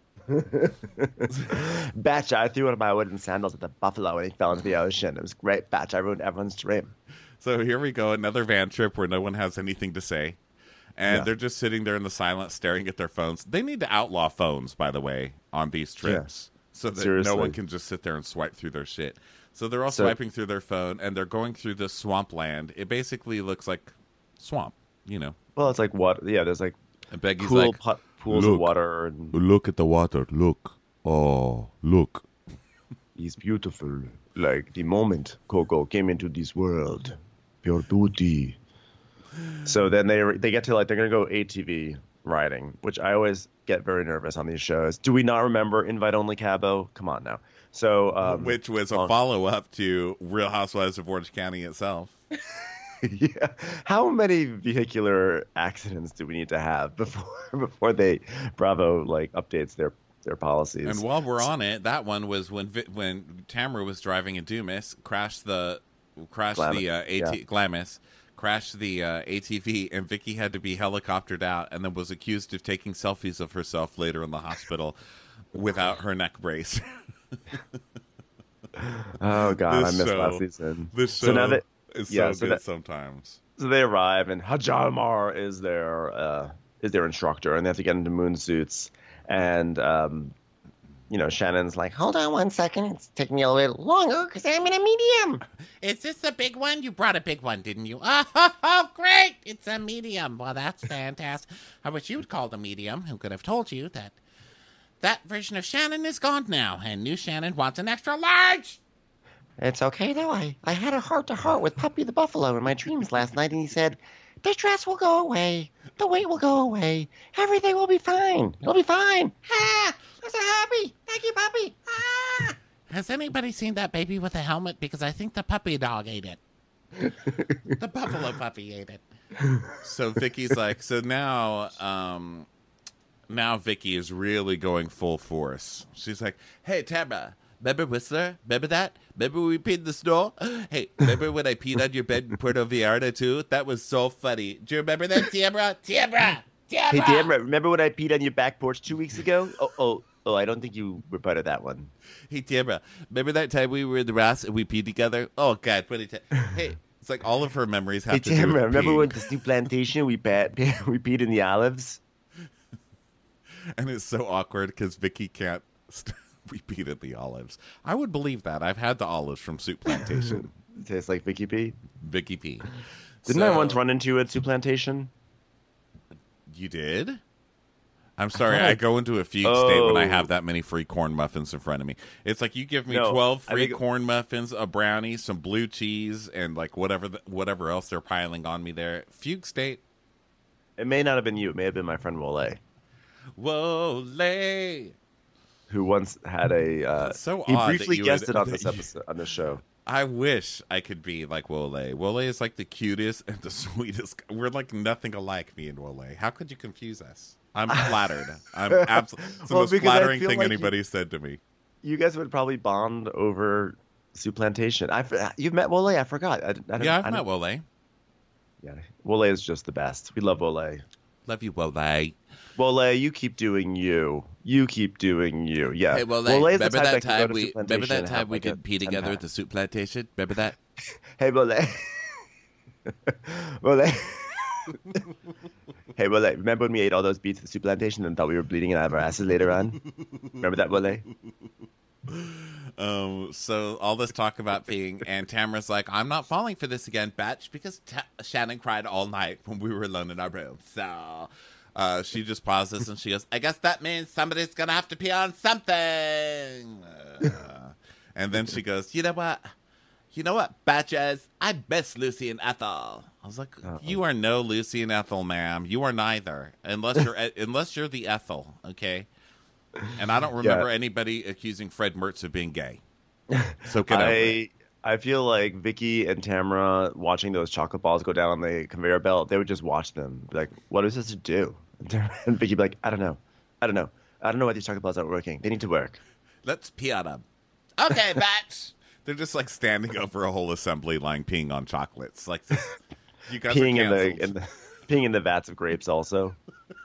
Batch, I threw one of my wooden sandals at the buffalo and he fell into the ocean. It was great, Batch. I ruined everyone's dream. so here we go, another van trip where no one has anything to say. And Yeah. they're just sitting there in the silence staring at their phones. They need to outlaw phones, by the way, on these trips. So that Seriously. no one can just sit there and swipe through their shit. So they're all So- swiping through their phone, and they're going through this swampland. It basically looks like swamp, you know. Well, it's like what? Yeah, there's like And Becky's cool like, pu- pools "Look. of water and look at the water, look. Oh, look. he's beautiful. Like the moment Coco came into this world, pure beauty. So then they they get to like they're gonna go A T V riding, which I always get very nervous on these shows. Do we not remember Invite Only Cabo? Come on now. So um, Which was a on- follow-up to Real Housewives of Orange County itself. yeah. How many vehicular accidents do we need to have before before they Bravo like updates their their policies? And while we're on it, that one was when Vi- when Tamara was driving a Dumas, crashed the crashed Glamis, the uh, AT- yeah. Glamis, crashed the uh, A T V, and Vicky had to be helicoptered out, and then was accused of taking selfies of herself later in the hospital without her neck brace. Oh God, This I missed show- last season. This show So now that is so yeah, good so that- sometimes. So they arrive, and Hajalmar is their uh, is their instructor, and they have to get into moon suits. And um, you know, Shannon's like, Hold on one second. It's taking me a little bit longer because I'm in a medium. Is this a big one? You brought a big one, didn't you? Oh, oh, oh, great. It's a medium. Well, that's fantastic. I wish you'd called a medium who could have told you that that version of Shannon is gone now, and new Shannon wants an extra large. It's okay, though. I, I had a heart-to-heart with Puppy the Buffalo in my dreams last night, and he said, the stress will go away. The weight will go away. Everything will be fine. It'll be fine. Ah, I'm so happy. Thank you, Puppy. Ah. Has anybody seen that baby with a helmet? Because I think the puppy dog ate it. The buffalo puppy ate it. So Vicky's like, so now, um, now Vicky is really going full force. She's like, hey, Tamara, remember Whistler? Remember that? Remember we peed in the snow? Hey, remember when I peed on your bed in Puerto Vallarta too? That was so funny. Do you remember that, Tamara? Tamara! "Hey, Tamara, remember when I peed on your back porch two weeks ago? Oh, oh, oh! I don't think you were part of that one." Hey, Tamara, remember that time we were in the Ross and we peed together? Oh, God, funny time. Hey, it's like all of her memories have Hey, to do Tamara, with remember peeing. when this new plantation we pat, we peed in the olives? And it's so awkward because Vicky can't st- Repeated the olives. I would believe that. I've had the olives from Soup Plantation. It tastes like Vicky P. Vicky P. Didn't So, I once run into a Soup Plantation? You did? I'm sorry. I I go into a fugue state when I Oh. have that many free corn muffins in front of me. It's like you give me No, twelve I free think- corn muffins, a brownie, some blue cheese, and like whatever the, whatever else they're piling on me there. Fugue state. It may not have been you. It may have been my friend Wole, Whoa, lay. who once had a. Uh, It's so he odd that briefly you guessed would- it on that this you- episode on this show. I wish I could be like Wole. Wole is like the cutest and the sweetest. We're like nothing alike, me and Wole. How could you confuse us? I'm flattered. I'm absolutely. It's the Well, most because I flattering feel thing like you- anybody said to me. You guys would probably bond over Soup Plantation. I you've met Wole? I forgot. I, I don't, Yeah, I've I met don't- Wole. Yeah, Wole is just the best. We love Wole. Love you, Wole. Wole, you keep doing you. You keep doing you. Yeah. Hey, Wole, Wole is the remember type that that can go time to we Soup remember Plantation that and time have, we like, a could pee ten together pack. at the Soup Plantation? Remember that? Hey, Wole. Wole. Hey, Wole, remember when we ate all those beets at the Soup Plantation and thought we were bleeding out of our asses later on? Remember that, Wole? Um, so all this talk about peeing, and Tamara's like, I'm not falling for this again, batch, because Ta- Shannon cried all night when we were alone in our room. So uh, she just pauses and she goes, I guess that means somebody's going to have to pee on something. Uh, and then she goes, you know what? You know what, batches? I miss Lucy and Ethel. I was like, Uh-oh. you are no Lucy and Ethel, ma'am. You are neither, unless you're unless you're the Ethel, okay? And I don't remember Yeah. anybody accusing Fred Mertz of being gay. So get over it. I I feel like Vicky and Tamara watching those chocolate balls go down on the conveyor belt, they would just watch them. Be like, what is this to do? And, Tamara, and Vicky be like, I don't know. I don't know. I don't know why these chocolate balls aren't working. They need to work. Let's pee on them. Okay, batch. They're just like standing over a whole assembly line peeing on chocolates. Like, this, you guys Peeing are in canceled. the, in the peeing in the vats of grapes also.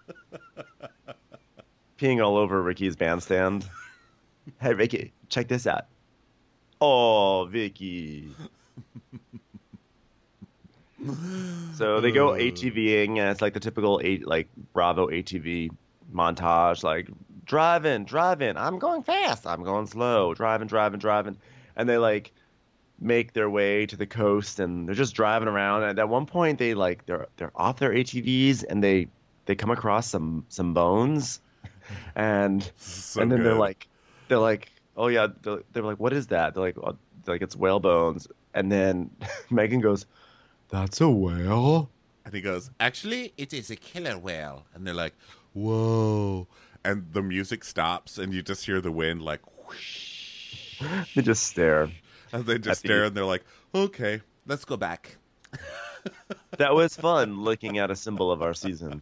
Peeing all over Ricky's bandstand. Hey Vicky, check this out. Oh, Vicky. So they go ATVing, and it's like the typical eight, like Bravo A T V montage, like driving, driving. I'm going fast. I'm going slow. Driving, driving, driving, and they like make their way to the coast, and they're just driving around. And at one point, they like they're they're off their A T Vs, and they they come across some some bones, and So and then they're good. like they're like oh yeah they're, they're like what is that? They're like oh, they're like it's whale bones, and then Megan goes, that's a whale. And he goes, actually, it is a killer whale. And they're like, whoa. And the music stops, and you just hear the wind like whoosh. They just stare. And they just At the- stare, and they're like, okay, let's go back. That was fun looking at a symbol of our season.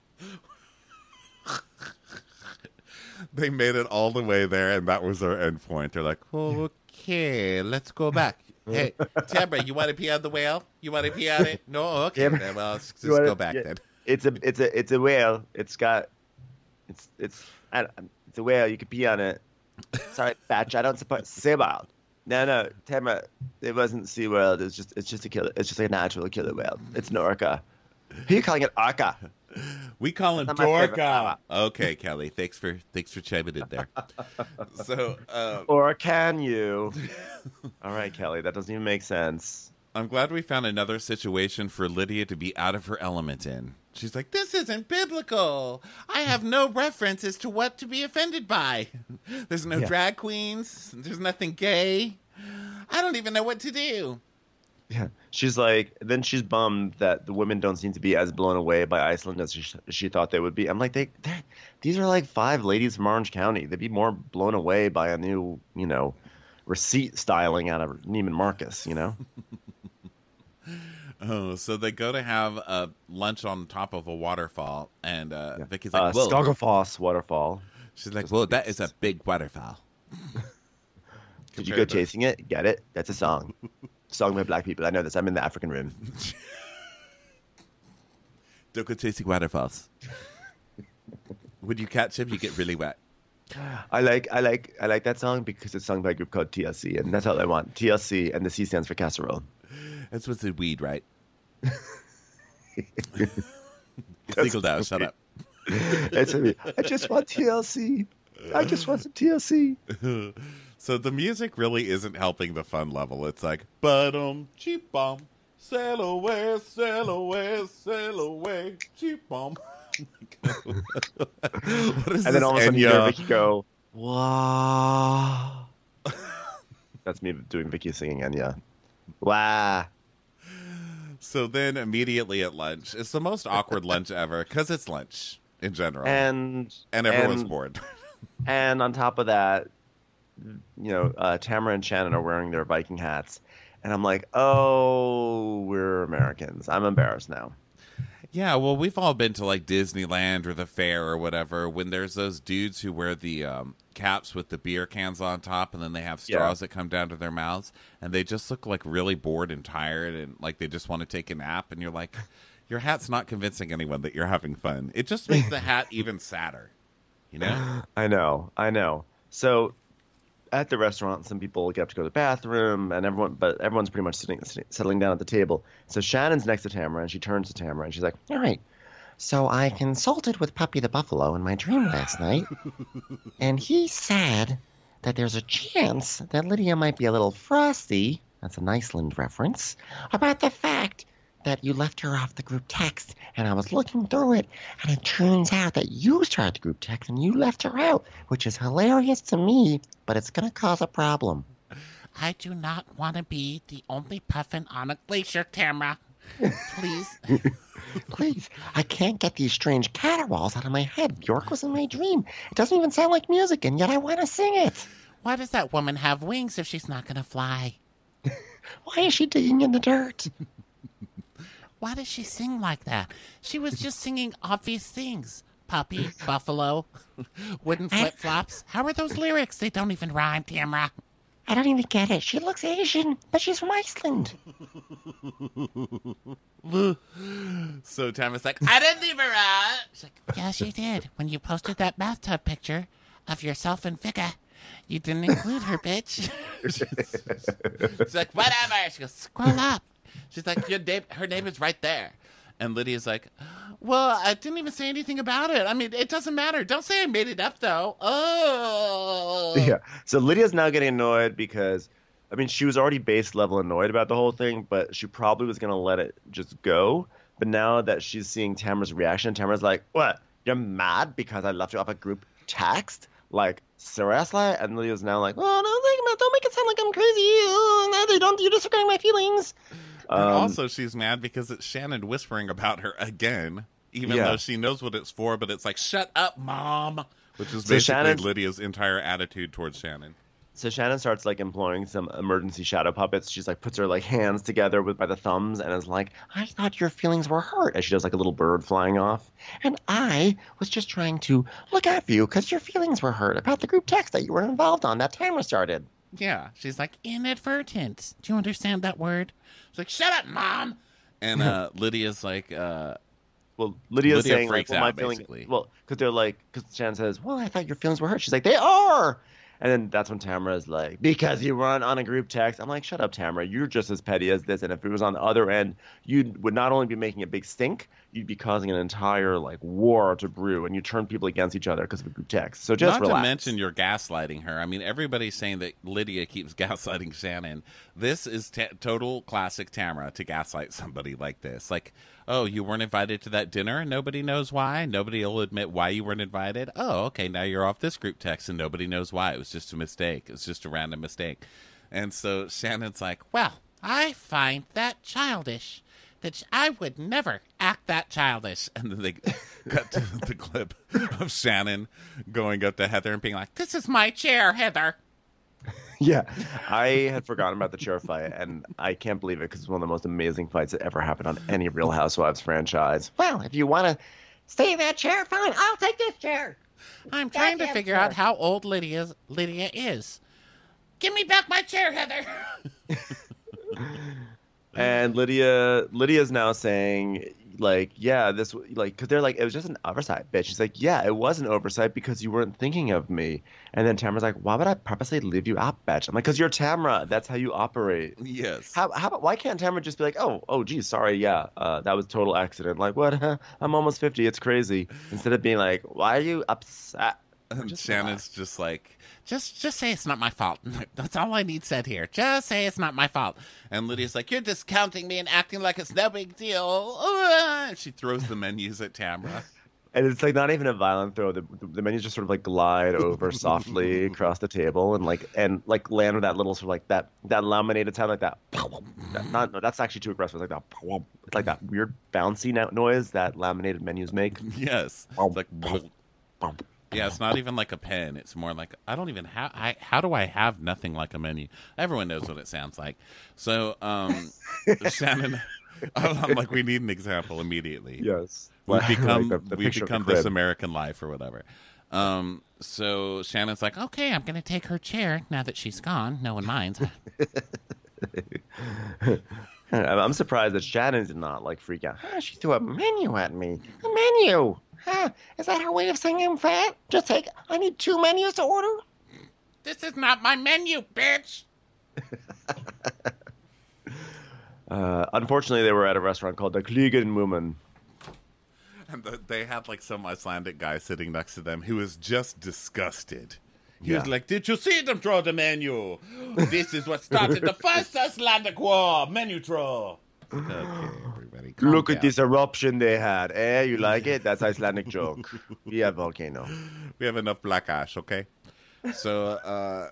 They made it all the way there, and that was our end point. They're like, okay, let's go back. Hey, Tamara, you want to pee on the whale? You want to pee on it? No? Okay, Tamara, then, well, let's just you wanna- go back yeah. then. It's a it's a it's a whale. It's got it's it's I don't- it's a whale. You can pee on it. Sorry, Batch. I don't support SeaWorld. No, no, Tamara. It wasn't SeaWorld. It's just it's just a killer. It's just a natural killer whale. It's an orca. Who are you calling it orca? We call him That's not my favorite Dorka. Okay, Kelly, thanks for thanks for chiming in there. So, uh, Or can you? All right, Kelly. That doesn't even make sense. I'm glad we found another situation for Lydia to be out of her element in. She's like, this isn't biblical. I have no reference as to what to be offended by. There's no Yeah. drag queens. There's nothing gay. I don't even know what to do. Yeah, she's like. Then she's bummed that the women don't seem to be as blown away by Iceland as she, she thought they would be. I'm like, they, they're- these are like five ladies from Orange County. They'd be more blown away by a new, you know, receipt styling out of Neiman Marcus. You know. Oh, so they go to have a lunch on top of a waterfall, and uh, Yeah. Vicky's Uh, like, "Whoa!" Skogafoss waterfall. She's like, "Whoa, that is a big waterfall." Did you Compared go to- chasing it? Get it? That's a song. Song by black people. I know this. I'm in the African room. Don't go chasing waterfalls. When you catch him, you get really wet. I like I like I like that song because it's sung by a group called T L C, and that's all I want. T L C, and the C stands for casserole. That's what's in weed, right? It's legal now. Shut up. It's me. I just want T L C. I just want some T L C. So the music really isn't helping the fun level. It's like, ba-dum, cheap bomb, sail away, sail away, sail away, cheap bomb. What is And then all of a sudden you Enya? hear Vicky go, wow. That's me doing Vicky singing Enya. Wow. So then immediately at lunch, it's the most awkward lunch ever because it's lunch in general. And and everyone's and, bored. And on top of that, you know, uh, Tamara and Shannon are wearing their Viking hats. And I'm like, oh, we're Americans. I'm embarrassed now. Yeah, well, we've all been to like Disneyland or the fair or whatever when there's those dudes who wear the um, caps with the beer cans on top and then they have straws Yeah. that come down to their mouths and they just look like really bored and tired and like they just want to take a nap. And you're like, your hat's not convincing anyone that you're having fun. It just makes the hat even sadder, you know? I know, I know. So at the restaurant, some people get up to go to the bathroom, and everyone, but everyone's pretty much sitting, sitting, settling down at the table. So Shannon's next to Tamara, and she turns to Tamara, and she's like, All right. So I consulted with Puppy the Buffalo in my dream last night, and he said that there's a chance that Lydia might be a little frosty, that's an Iceland reference, about the fact that you left her off the group text, and I was looking through it, and it turns out that you started the group text and you left her out, which is hilarious to me, but it's going to cause a problem. I do not want to be the only puffin on a glacier, Tamara. Please. Please, I can't get these strange caterwauls out of my head. Bjork was in my dream. It doesn't even sound like music, and yet I want to sing it. Why does that woman have wings if she's not going to fly? Why is she digging in the dirt? Why does she sing like that? She was just singing obvious things. Puppy, buffalo, wooden flip-flops. How are those lyrics? They don't even rhyme, Tamara. I don't even get it. She looks Asian, but she's from Iceland. So Tamara's like, I didn't leave her out. She's like, yes, you did. When you posted that bathtub picture of yourself and Vika, you didn't include her, bitch. She's like, whatever. She goes, scroll up. She's like, your name, her name is right there. And Lydia's like, well, I didn't even say anything about it. I mean, it doesn't matter. Don't say I made it up, though. Oh. yeah. So Lydia's now getting annoyed because, I mean, she was already base level annoyed about the whole thing, but she probably was going to let it just go. But now that she's seeing Tamara's reaction, Tamara's like, what? You're mad because I left you off a group text? Like, seriously? And Lydia's now like, oh, no, don't make it sound like I'm crazy. Oh, no, don't, you're disregarding my feelings. and Um, also she's mad because it's Shannon whispering about her again, even Yeah. though she knows what it's for, but it's like, shut up, Mom, which is So basically Shannon- Lydia's entire attitude towards Shannon. So Shannon starts like employing some emergency shadow puppets. She's like puts her like hands together with by the thumbs and is like, I thought your feelings were hurt. as she does like a little bird flying off. And I was just trying to look after you because your feelings were hurt about the group text that you were involved on that Tamara started. Yeah, she's like, inadvertent. Do you understand that word? She's like, shut up, Mom. And uh, Lydia's like, uh, Well, Lydia's Lydia saying like, freaks well, my out, feelings. basically. Well, because they're like, because Shannon says, well, I thought your feelings were hurt. She's like, they are. And then that's when Tamara's like, because you run on a group text. I'm like, shut up, Tamara. You're just as petty as this. And if it was on the other end, you would not only be making a big stink, you'd be causing an entire like war to brew, and you turn people against each other because of a group text. So just not relax. to mention you're gaslighting her. I mean, everybody's saying that Lydia keeps gaslighting Shannon. This is t- total classic Tamara to gaslight somebody like this. Like, oh, you weren't invited to that dinner and nobody knows why? Nobody will admit why you weren't invited? Oh, okay, now you're off this group text and nobody knows why. It was just a mistake. It was just a random mistake. And so Shannon's like, Well, I find that childish. That sh- I would never act that childish. and then they cut to the clip of Shannon going up to Heather and being like, This is my chair, Heather. Yeah, I had forgotten about the chair fight, and I can't believe it because it's one of the most amazing fights that ever happened on any Real Housewives franchise. Well, if you want to stay in that chair, fine. I'll take this chair. I'm trying to Goddamn figure chair. out how old Lydia's, Lydia is. Give me back my chair, Heather. And Lydia, Lydia's now saying, like, yeah, this, like, because they're like, it was just an oversight, bitch. She's like, yeah, it was an oversight because you weren't thinking of me. And then Tamara's like, why would I purposely leave you out, bitch? I'm like, because you're Tamara. That's how you operate. yes. How, how about, why can't Tamara just be like, oh, oh, geez, sorry, yeah, uh, that was a total accident. Like, what? I'm almost fifty. It's crazy. Instead of being like, why are you upset? And Just Shannon's relax. just like, Just just say it's not my fault. That's all I need said here. Just say it's not my fault. and Lydia's like, you're discounting me and acting like it's no big deal. Uh, and she throws the menus at Tamra. And it's like not even a violent throw. The, the menus just sort of like glide over softly across the table and like and like land with that little sort of like that that laminated sound like that. that not no, that's actually too aggressive. It's like that. It's like that weird bouncy no- noise that laminated menus make. Yes. It's like, yeah, it's not even like a pen. It's more like, I don't even have, I, how do I have nothing like a menu? Everyone knows what it sounds like. So, um, Shannon, I'm like, we need an example immediately. Yes. We've become, Like the- the we've picture of the become this crib. American life or whatever. Um, so Shannon's like, Okay, I'm gonna take her chair now that she's gone. No one minds. I'm I'm surprised that Shannon did not like freak out. Ah, she threw a menu at me. A menu? Huh? Is that her way of saying I'm fat? Just take. I need two menus to order. This is not my menu, bitch. Uh, unfortunately, they were at a restaurant called the Kliegen Woman. and the, they had like some Icelandic guy sitting next to them who was just disgusted. He Yeah. was like, did you see them throw the menu? This is what started the first Icelandic war. Menu throw. Okay, everybody, calm Look down. at this eruption they had. Eh, you like it? That's Icelandic joke. We have volcano. We have enough black ash, okay? So, uh,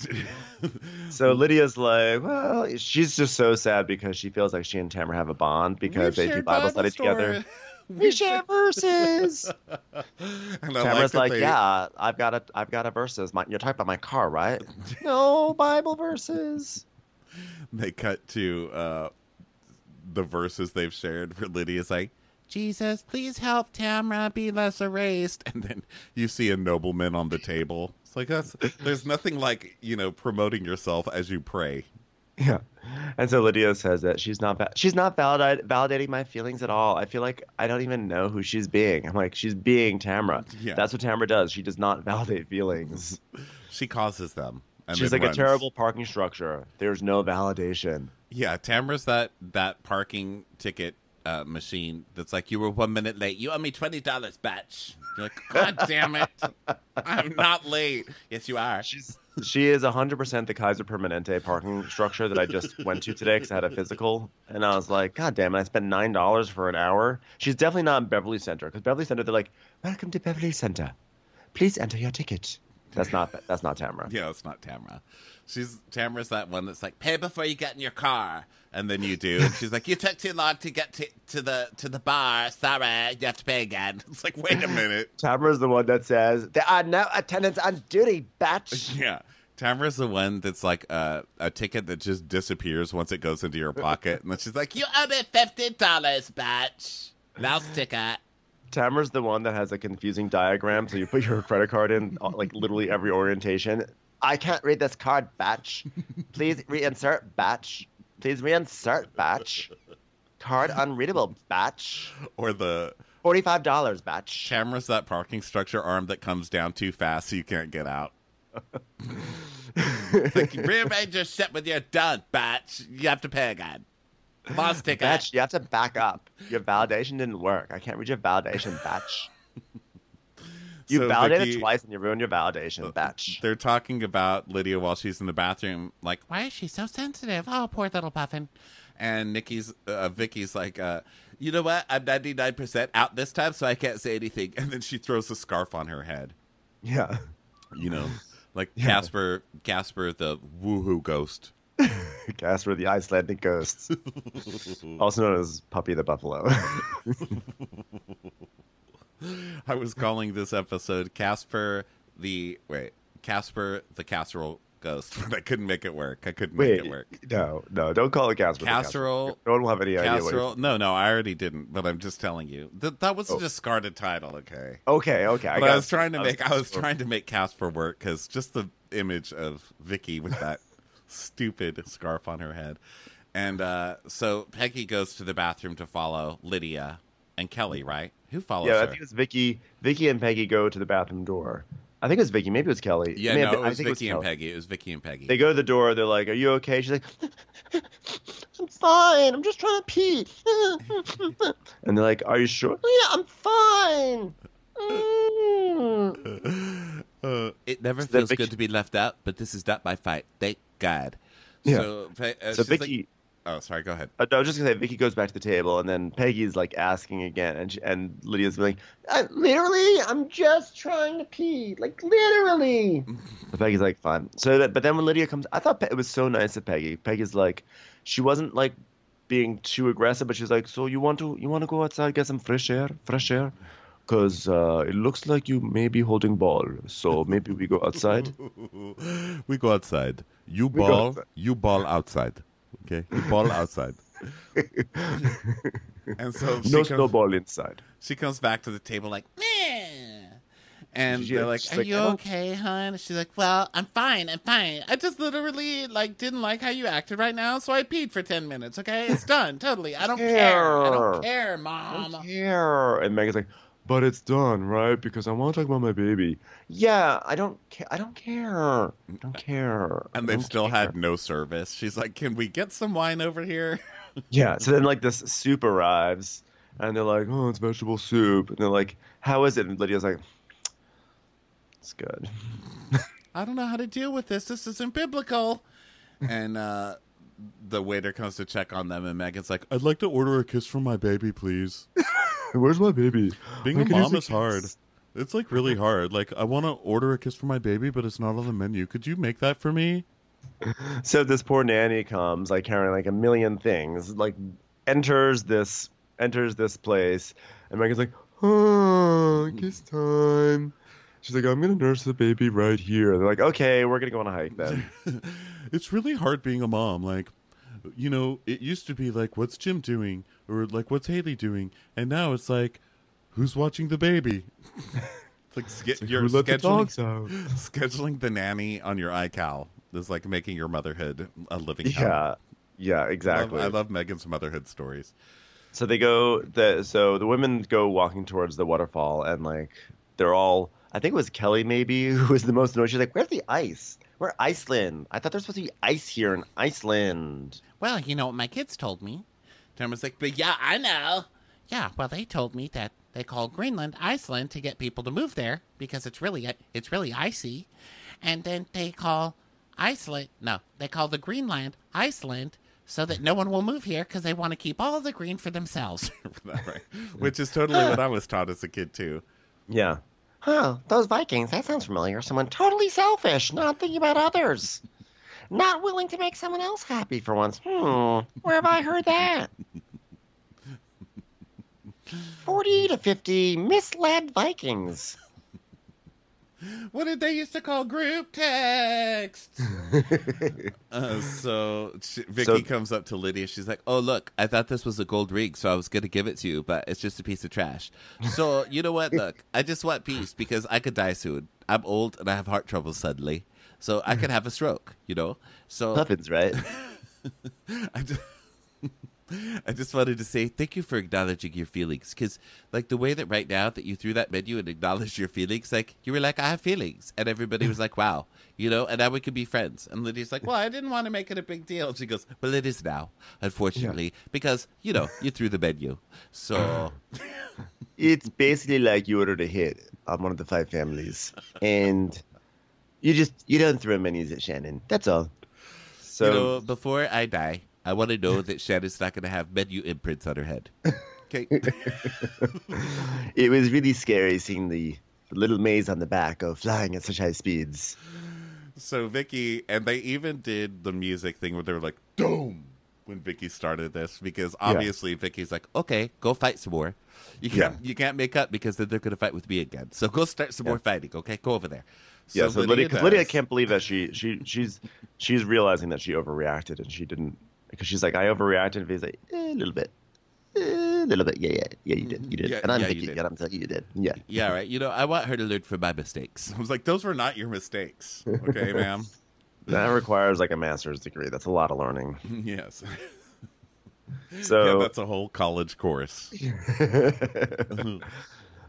So Lydia's like, well, she's just so sad because she feels like she and Tamara have a bond because we've they do shared Bible study story. together. We share verses. And I Tamara's that like, they- yeah, I've got a, I've got a verses. My, you're talking about my car, right? No Bible verses. They cut to uh, the verses they've shared where Lydia's like, Jesus, please help Tamra be less erased. and then you see a nobleman on the table. It's like, that's, there's nothing like, you know, promoting yourself as you pray. Yeah. And so Lydia says that she's not va- she's not validate- validating my feelings at all. I feel like I don't even know who she's being. I'm like, she's being Tamra. Yeah. That's what Tamra does. She does not validate feelings. She causes them. And She's then like runs. a terrible parking structure. There's no validation. Yeah, Tamra's that, that parking ticket uh, machine that's like, you were one minute late. You owe me twenty dollars, batch. You're like, God damn it. I'm not late. Yes, you are. She's she is one hundred percent the Kaiser Permanente parking structure that I just went to today because I had a physical. And I was like, God damn it, I spent nine dollars for an hour. She's definitely not in Beverly Center because Beverly Center, they're like, welcome to Beverly Center. Please enter your ticket. That's not that's not Tamra. Yeah, it's not Tamra. She's Tamra's that one that's like, pay before you get in your car, and then you do. And she's like, you took too long to get to, to the to the bar. Sorry, you have to pay again. It's like, wait a minute. Tamra's the one that says, there are no attendants on duty, batch. Yeah, Tamra's the one that's like uh, a ticket that just disappears once it goes into your pocket, and then she's like, you owe me fifty dollars, batch. Last ticket. Tamra's the one that has a confusing diagram, so you put your credit card in uh, like literally every orientation. I can't read this card, batch. Please reinsert, batch. Please reinsert, batch. Card unreadable, batch. Or the Forty-five dollars, batch. Tamra's that parking structure arm that comes down too fast so you can't get out. It's like, rearrange your shit when you're done, batch. You have to pay again. Lost ticket. Batch, you have to back up. Your validation didn't work. I can't read your validation, batch. You So validated Vicky- twice and you ruined your validation, batch. They're talking about Lydia while she's in the bathroom, like, Why is she so sensitive? Oh, poor little puffin. and Nikki's, uh, Vicky's like, uh, you know what? I'm ninety-nine percent out this time, so I can't say anything. And then she throws a scarf on her head, Yeah. you know, like Yeah. Casper, Casper the woohoo ghost. Casper the Icelandic Ghost. Also known as Puppy the Buffalo. I was calling this episode Casper the, wait, Casper the casserole ghost, but I couldn't make it work. I couldn't Wait, make it work. no, no, don't call it Casper. the Casserole. No one will have any idea what Casserole? No, no, I already didn't, but I'm just telling you. Th- that was a Oh. discarded title, okay? Okay, okay. I, But I, got was trying to I make I was trying to make Casper work because just the image of Vicky with that stupid scarf on her head, and uh, so Peggy goes to the bathroom to follow Lydia and Kelly. Right? Who follows Yeah, I her? think it's Vicky. Vicky and Peggy go to the bathroom door. I think it's Vicky. Maybe it was Kelly. yeah, May no, have it been- I was think Vicky and Kelly. Peggy. It was Vicky and Peggy. They go to the door. They're like, "Are you okay?" She's like, I'm fine. I'm just trying to pee. and they're like, "Are you sure?" Yeah, I'm fine. Mm. Uh, it never So then feels Vicky- good to be left out, but this is not my fight. Thank God. Yeah. So, Pe- uh, So she's like- Vicky, oh, sorry. Go ahead. uh, no, I was just gonna say Vicky goes back to the table, and then Peggy's like asking again, and she, and Lydia's like, I, literally, I'm just trying to pee. Like, literally. but Peggy's like, fine. So that, but then when Lydia comes, I thought Pe- it was so nice of Peggy. Peggy's like, she wasn't like being too aggressive, but she's like, so you want to you want to go outside, get some fresh air, fresh air, because uh, it looks like you may be holding ball, so maybe we go outside. We go outside. You go ball. outside. You ball outside. Okay. You ball outside. And so she No comes, snowball inside. she comes back to the table like, meh. And She- they're like, she's Are like, you I don't- okay, hon? She's like, well, I'm fine. I'm fine. I just literally like didn't like how you acted right now, so I peed for ten minutes. Okay, it's done. Totally. I don't care. I don't care, I mom. don't care. And Megan's like, but it's done, right? Because I want to talk about my baby. Yeah, I don't care. I don't care. I don't care. and I they've don't still care. had no service. She's like, can we get some wine over here? Yeah. So then, like, this soup arrives, and they're like, "Oh, it's vegetable soup," and they're like, "How is it?" And Lydia's like, "It's good." I don't know how to deal with this. This isn't biblical. And uh, the waiter comes to check on them, and Megan's like, I'd like to order a kiss from my baby, please. Where's my baby? Being I a could use mom a is hard. kiss. It's like really hard. Like, I want to order a kiss for my baby, but it's not on the menu. Could you make that for me? So this poor nanny comes, like carrying like a million things, like enters this enters this place, and Megan's like, "Oh, kiss time." She's like, "I'm gonna nurse the baby right here." They're like, "Okay, we're gonna go on a hike then." It's really hard being a mom. Like, you know, it used to be like, what's Jim doing? Or like, what's Haley doing? And now it's like, who's watching the baby? It's like, ske- you're Who let the scheduling, dogs out? scheduling the nanny on your iCal is like making your motherhood a living hell. Yeah, yeah, I love, exactly. I love Megan's motherhood stories. So they go. The so the women go walking towards the waterfall, and like they're all. I think it was Kelly maybe who was the most annoyed. She's like, "Where's the ice? We're Iceland. I thought there's supposed to be ice here in Iceland." Well, you know what my kids told me. Tom was like, but yeah, I know. Yeah, well, they told me that they call Greenland Iceland to get people to move there because it's really it's really icy, and then they call Iceland no, they call the Greenland Iceland so that no one will move here because they want to keep all the green for themselves. Right. Which is totally what I was taught as a kid, too. Yeah. Huh, those Vikings, that sounds familiar. Someone totally selfish, not thinking about others. Not willing to make someone else happy for once. Hmm, where have I heard that? forty to fifty misled Vikings. What did they used to call group text? Uh, so she, Vicky So- comes up to Lydia. She's like, "Oh, look, I thought this was a gold ring, so I was going to give it to you, but it's just a piece of trash. So you know what? Look, I just want peace because I could die soon. I'm old and I have heart trouble suddenly, so I could have a stroke. You know. So Puffins, right? I just, I just wanted to say thank you for acknowledging your feelings, because like the way that right now that you threw that menu and acknowledged your feelings, like you were like, I have feelings, and everybody was like, wow, you know, and now we could be friends. And Lydia's like, well, I didn't want to make it a big deal. And she goes, well, it is now, unfortunately, because you know you threw the menu. So It's basically like you ordered a hit on one of the five families, and you just you don't throw menus at Shannon. That's all. So you know, before I die, I want to know that Shannon's not going to have menu imprints on her head. Okay. it was really scary seeing the, the little maze on the back go flying at such high speeds. So Vicky, and they even did the music thing where they were like, "Doom," when Vicky started this, because obviously Vicky's like, "Okay, go fight some more. You can't, you can't make up because then they're going to fight with me again. So go start some Yeah. more fighting. Okay, go over there." Yeah, so Lydia, because does. Lydia can't believe that she she she's she's realizing that she overreacted and she didn't, because she's like, I overreacted, and Vicky's like, eh, a little bit, eh, a little bit, yeah, yeah, yeah, you did, you did, Yeah, and I'm yeah, you Vicky, did. and I'm telling you, you did, yeah. Yeah, right. You know, I want her to learn from my mistakes. I was like, those were not your mistakes. Okay, ma'am. That requires like a master's degree. That's a lot of learning. Yes. So Yeah, that's a whole college course.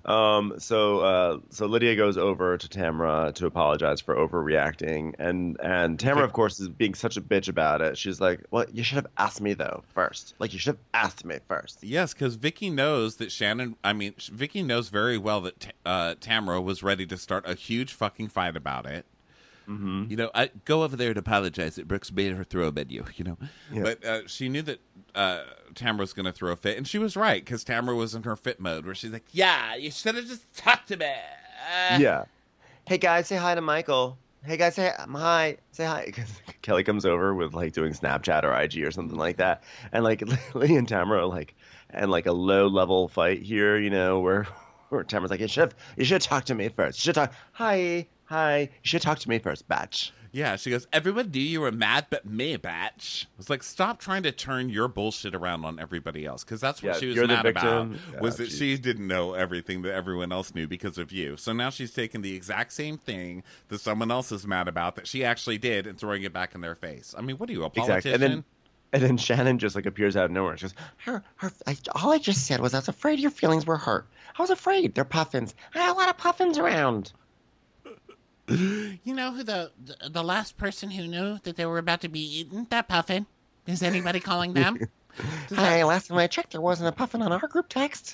Um, so uh, so Lydia goes over to Tamra to apologize for overreacting, and and Tamra, of course, is being such a bitch about it. She's like, "Well, you should have asked me though first. Like, you should have asked me first." Yes, because Vicky knows that Shannon. I mean, Vicky knows very well that uh, Tamra was ready to start a huge fucking fight about it. Mm-hmm. You know, I go over there to apologize that Brooks made her throw a menu, you know. Yeah. But uh, she knew that uh, Tamra was going to throw a fit, and she was right, because Tamra was in her fit mode, where she's like, yeah, you should have just talked to me. Uh. Yeah. Hey, guys, say hi to Michael. Hey, guys, say hi. Say hi. Because Kelly comes over with, like, doing Snapchat or I G or something like that. And, like, Lily and Tamra are, like, and, like, a low-level fight here, you know, where, where Tamra's like, you should have you should have talked to me first. You should talk. Hi. Hi, you should talk to me first, batch. Yeah, she goes, everyone knew you were mad but me, batch. It's like, stop trying to turn your bullshit around on everybody else, because that's what yeah, she was you're mad the victim. about, yeah, was that geez. she didn't know everything that everyone else knew because of you. So now she's taking the exact same thing that someone else is mad about that she actually did and throwing it back in their face. I mean, what are you, a politician? Exactly. And then, and then Shannon just, like, appears out of nowhere. She goes, Her, her, I, all I just said was I was afraid your feelings were hurt. I was afraid. They're puffins. I had a lot of puffins around. You know who the, the the last person who knew that they were about to be eaten? That puffin. Is anybody calling them? Hey, last time I checked, there wasn't a puffin on our group text.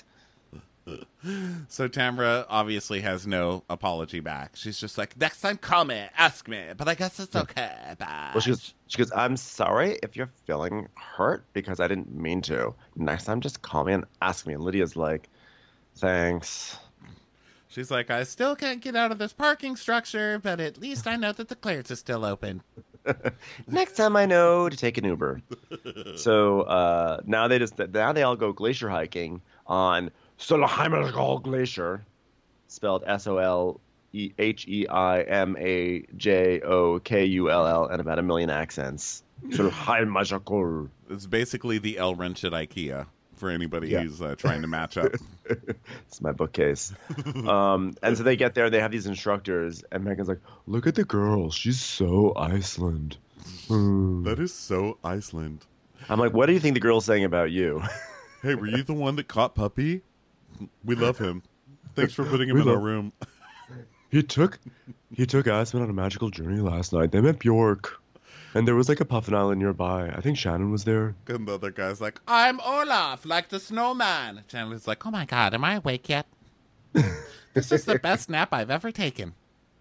So Tamra obviously has no apology back. She's just like, next time call me, ask me, but I guess it's okay. Bye. well, she goes, she goes, I'm sorry if you're feeling hurt because I didn't mean to. Next time, just call me and ask me. And Lydia's like, thanks. She's like, I still can't get out of this parking structure, but at least I know that the clearance is still open. Next time I know to take an Uber. So uh, now they just now they all go glacier hiking on Solheimajal Glacier, spelled S O L H E I M A J O K U L L, and about a million accents. Solheimajal. It's basically the L wrench at IKEA. For anybody yeah. who's uh, trying to match up. It's my bookcase. um, and so they get there, they have these instructors, and Megan's like, look at the girl. She's so Iceland. That is so Iceland. I'm like, what do you think the girl's saying about you? Hey, were you the one that caught Puppy? We love him. Thanks for putting him we in love- our room. He took he took Aspen on a magical journey last night. They met Bjork. And there was like a puffin island nearby. I think Shannon was there. And the other guy's like, I'm Olaf, like the snowman. Chandler's like, oh my God, am I awake yet? This is the best nap I've ever taken.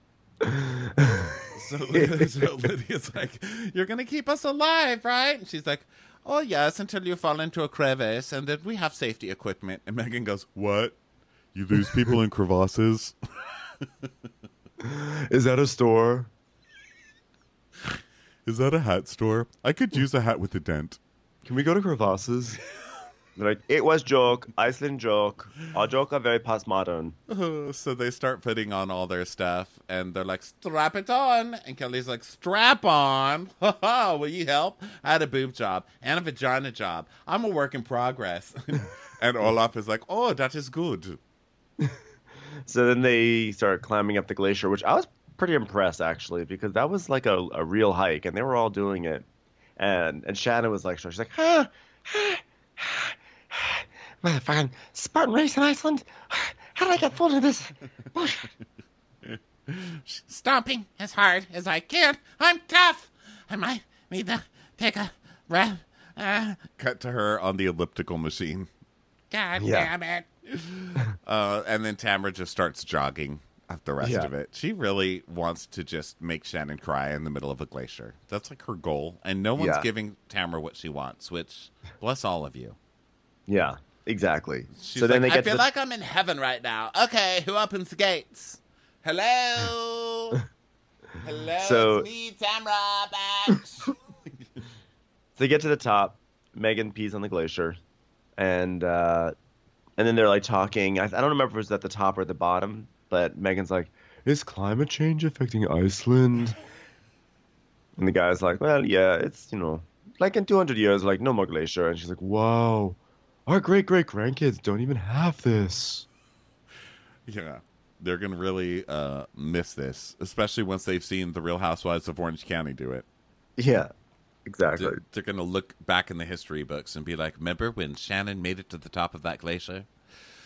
so, so Lydia's like, you're going to keep us alive, right? And she's like, oh yes, until you fall into a crevice, and then we have safety equipment. And Megan goes, what? You lose people in crevasses? Is that a store? Is that a hat store? I could use a hat with a dent. Can we go to crevasses? They're like, it was joke, Iceland joke. Our joke are very postmodern. Uh, so they start putting on all their stuff, and they're like, strap it on. And Kelly's like, strap on? Ha will you help? I had a boob job and a vagina job. I'm a work in progress. And Olaf is like, oh, that is good. So then they start climbing up the glacier, which I was pretty impressed, actually, because that was like a, a real hike, and they were all doing it. And and Shannon was like, she's like, Ah, ah, motherfucking Spartan race in Iceland. How did I get pulled into this? Bullshit. Stomping as hard as I can. I'm tough. I might need to take a breath. Uh, Cut to her on the elliptical machine. God Yeah. damn it. Uh, and then Tamra just starts jogging at the rest Yeah. of it. She really wants to just make Shannon cry in the middle of a glacier. That's like her goal. And no one's Yeah. giving Tamra what she wants, which, bless all of you. yeah, exactly. She's so then like, they I get feel to the, like I'm in heaven right now. Okay, who opens the gates? Hello? Hello, So- it's me, Tamra, back. so they get to the top. Megan pees on the glacier, and uh, and then they're like talking. I, I don't remember if it was at the top or the bottom, but Megan's like, "Is climate change affecting Iceland?" And the guy's like, "Well, yeah, it's you know, like in two hundred years, like no more glacier." And she's like, "Wow, our great great grandkids don't even have this." Yeah. They're going to really uh, miss this, especially once they've seen the Real Housewives of Orange County do it. Yeah, exactly. They're, they're going to look back in the history books and be like, remember when Shannon made it to the top of that glacier?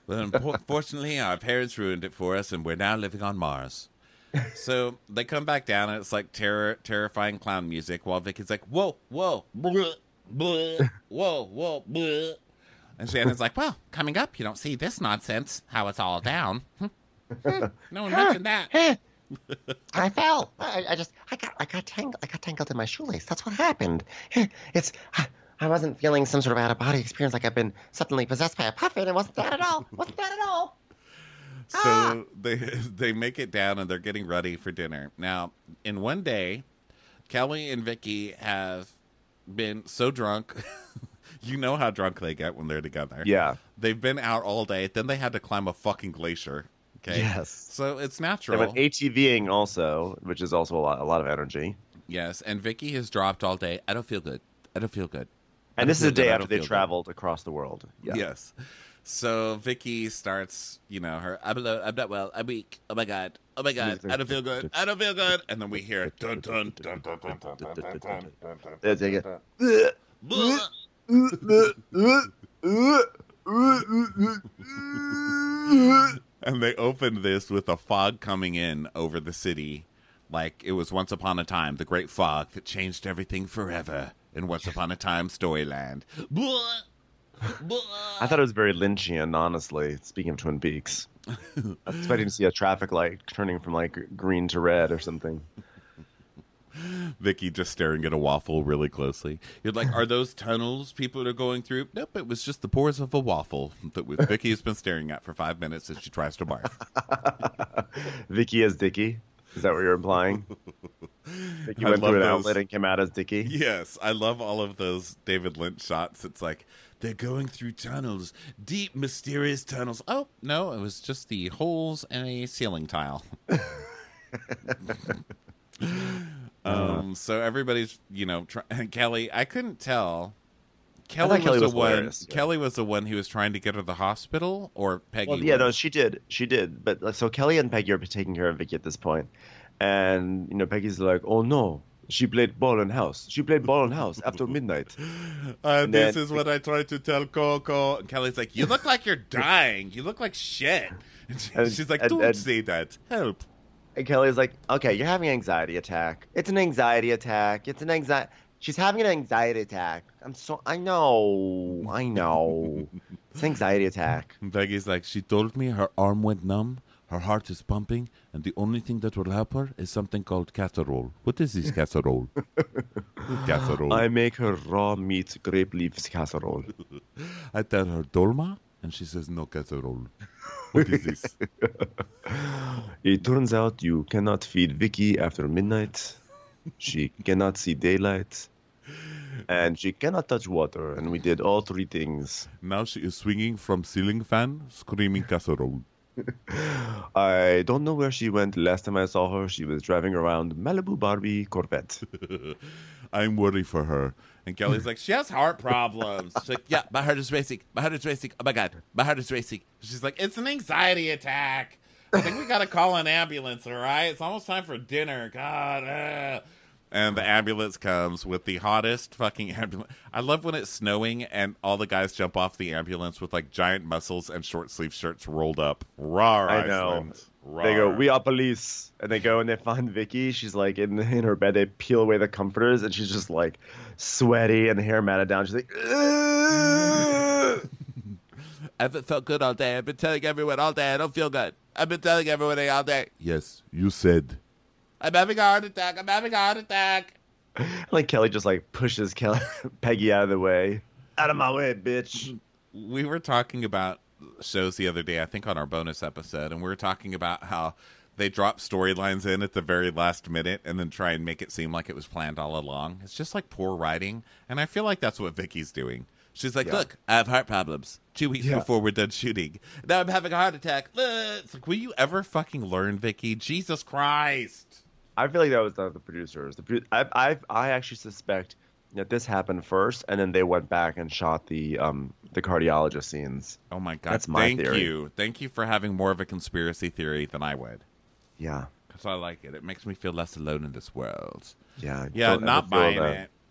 But unfortunately, our parents ruined it for us, and we're now living on Mars. So they come back down, and it's like terror, terrifying clown music, while Vicky's like, whoa, whoa, bleh, bleh, whoa, whoa, bleh. And Shannon's like, well, coming up, you don't see this nonsense, how it's all down. No one mentioned that. I fell. I, I just, I got, I got tangled. I got tangled in my shoelace. That's what happened. It's, I, I wasn't feeling some sort of out of body experience, like I've been suddenly possessed by a puffin. It wasn't that at all. Wasn't that at all. So Ah. they they make it down, and they're getting ready for dinner. Now, in one day, Kelly and Vicky have been so drunk. You know how drunk they get when they're together. Yeah. They've been out all day. Then they had to climb a fucking glacier. Okay. Yes. So it's They natural. went ATVing also, which is also a lot, a lot of energy. Yes. And Vicky has dropped all day. I don't feel good. I don't feel good. I And don't this is a feel good. day I after don't they feel good. traveled across the world. Yeah. Yes. So Vicky starts, you know, her, I'm, low, I'm not well, I'm weak. Oh my God. Oh my God. I don't feel good. I don't feel good. And then we hear, dun, dun, dun, dun, dun, dun, dun, dun, dun, dun, dun. They take it. Blah. And they opened this with a fog coming in over the city, like it was Once Upon a Time, the great fog that changed everything forever in Once Upon a Time Storyland. Blah. Blah. I thought it was very Lynchian, honestly, speaking of Twin Peaks. I was expecting to see a traffic light turning from like green to red or something. Vicky just staring at a waffle really closely. You're like, are those tunnels people are going through? Nope, it was just the pores of a waffle that Vicky has been staring at for five minutes as she tries to barf. Vicky as Dicky? Is that what you're implying? Vicky I went love through an those. outlet and came out as Dicky? Yes, I love all of those David Lynch shots. It's like, they're going through tunnels, deep, mysterious tunnels. Oh, no, it was just the holes in a ceiling tile. um, so everybody's, you know, try- Kelly, I couldn't tell. Kelly, Kelly was, was the one. hilarious, yeah. Kelly was the one who was trying to get her to the hospital, or Peggy. Well, yeah, was? no, she did. She did. But like, so Kelly and Peggy are taking care of Vicky at this point. And, you know, Peggy's like, oh, no. She played ball in house. She played ball in house after midnight. Uh, And this then- is what I tried to tell Coco. And Kelly's like, you look like you're dying. You look like shit. And she- And- she's like, and- don't and- say that. Help. And Kelly's like, okay, you're having an anxiety attack. It's an anxiety attack. It's an anxiety. She's having an anxiety attack. I'm so. I know. I know. It's an anxiety attack. And Peggy's like, she told me her arm went numb, her heart is pumping, and the only thing that will help her is something called casserole. What is this casserole? Casserole. I make her raw meat grape leaves casserole. I tell her dolma, and she says no casserole. What is this? It turns out you cannot feed Vicky after midnight. She cannot see daylight. And she cannot touch water. And we did all three things. Now she is swinging from ceiling fan, screaming casserole. I don't know where she went. Last time I saw her, she was driving around Malibu Barbie Corvette. I'm worried for her. And Kelly's like, she has heart problems. She's like, yeah, my heart is racing. My heart is racing. Oh my God, my heart is racing. She's like, it's an anxiety attack. I think we got to call an ambulance, all right? It's almost time for dinner. God. Uh. And the ambulance comes with the hottest fucking ambulance. I love when it's snowing and all the guys jump off the ambulance with like giant muscles and short sleeve shirts rolled up. Rawr, I know. Iceland. Rawr. They go, we are police. And they go and they find Vicky. She's like in in her bed. They peel away the comforters and she's just like sweaty and hair matted down. She's like, ugh. I haven't felt good all day. I've been telling everyone all day I don't feel good. I've been telling everyone all day. Yes, you said. I'm having a heart attack. I'm having a heart attack. Like Kelly just like pushes Kelly, Peggy out of the way. Out of my way, bitch. We were talking about shows the other day, I think on our bonus episode, and we were talking about how they drop storylines in at the very last minute and then try and make it seem like it was planned all along. It's just like poor writing, and I feel like that's what Vicky's doing. She's like, Yeah. look, I have heart problems. Two weeks Yeah. before we're done shooting. Now I'm having a heart attack. Uh, It's like, will you ever fucking learn, Vicky? Jesus Christ. I feel like that was the, the producers. The produ- I, I I actually suspect that this happened first, and then they went back and shot the um the cardiologist scenes. Oh my God. That's my Thank theory. you. Thank you for having more of a conspiracy theory than I would. Yeah, Because I like it. It makes me feel less alone in this world. yeah, Yeah, Feel- not ever feel buying the- it.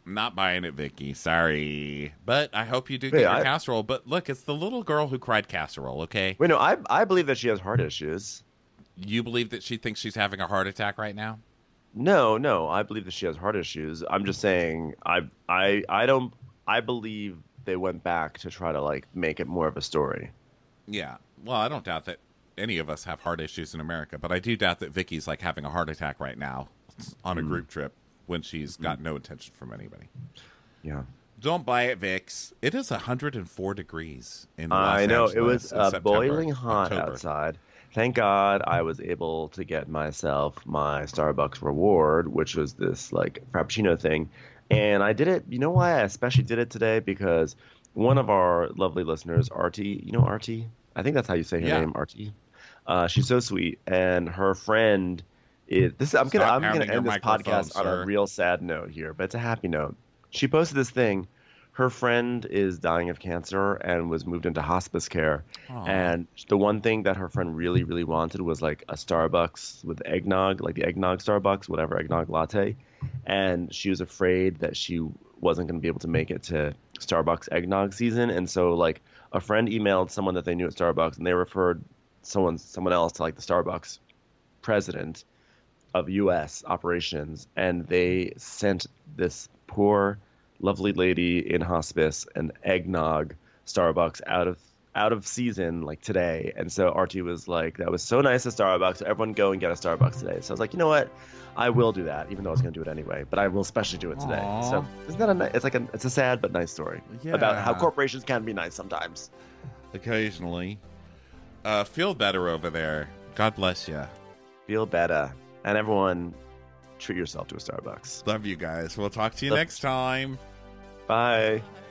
Not buying it, Vicky. Sorry. But I hope you do get Wait, your I- casserole. But look, it's the little girl who cried casserole, okay? Wait, no, I I believe that she has heart issues. You believe that she thinks she's having a heart attack right now? No, no, I believe that she has heart issues. I'm just saying, I I I don't. I believe they went back to try to like make it more of a story. Yeah. Well, I don't doubt that any of us have heart issues in America, but I do doubt that Vicky's like having a heart attack right now on a Mm. group trip when she's got no attention from anybody. Yeah. Don't buy it, Vix. It is one hundred four degrees in Los I know, it Angeles was in uh, September, boiling hot October. outside. Thank God I was able to get myself my Starbucks reward, which was this like Frappuccino thing. And I did it. You know why I especially did it today? Because one of our lovely listeners, Artie, you know Artie? I think that's how you say her Yeah. name, Artie. Uh, she's so sweet, and her friend is this. I'm gonna Stop I'm gonna pounding your end this microphone, podcast on sir. a real sad note here, but it's a happy note. She posted this thing. Her friend is dying of cancer and was moved into hospice care. Aw. And the one thing that her friend really, really wanted was like a Starbucks with eggnog, like the eggnog Starbucks, whatever, eggnog latte. And she was afraid that she wasn't going to be able to make it to Starbucks eggnog season. And so like a friend emailed someone that they knew at Starbucks, and they referred someone someone else to like the Starbucks president of U S operations, and they sent this poor lovely lady in hospice an eggnog Starbucks out of out of season like today. And so Artie was like, that was so nice at Starbucks, so everyone go and get a Starbucks today. So I was like, you know what, I will do that, even though I was going to do it anyway, but I will especially do it today. Aw. So isn't that a ni- it's like a it's a sad but nice story about how Yeah. corporations can be nice sometimes. Occasionally. Uh, feel better over there. God bless you. Feel better, and everyone treat yourself to a Starbucks. Love you guys. We'll talk to you Love- next time. Bye.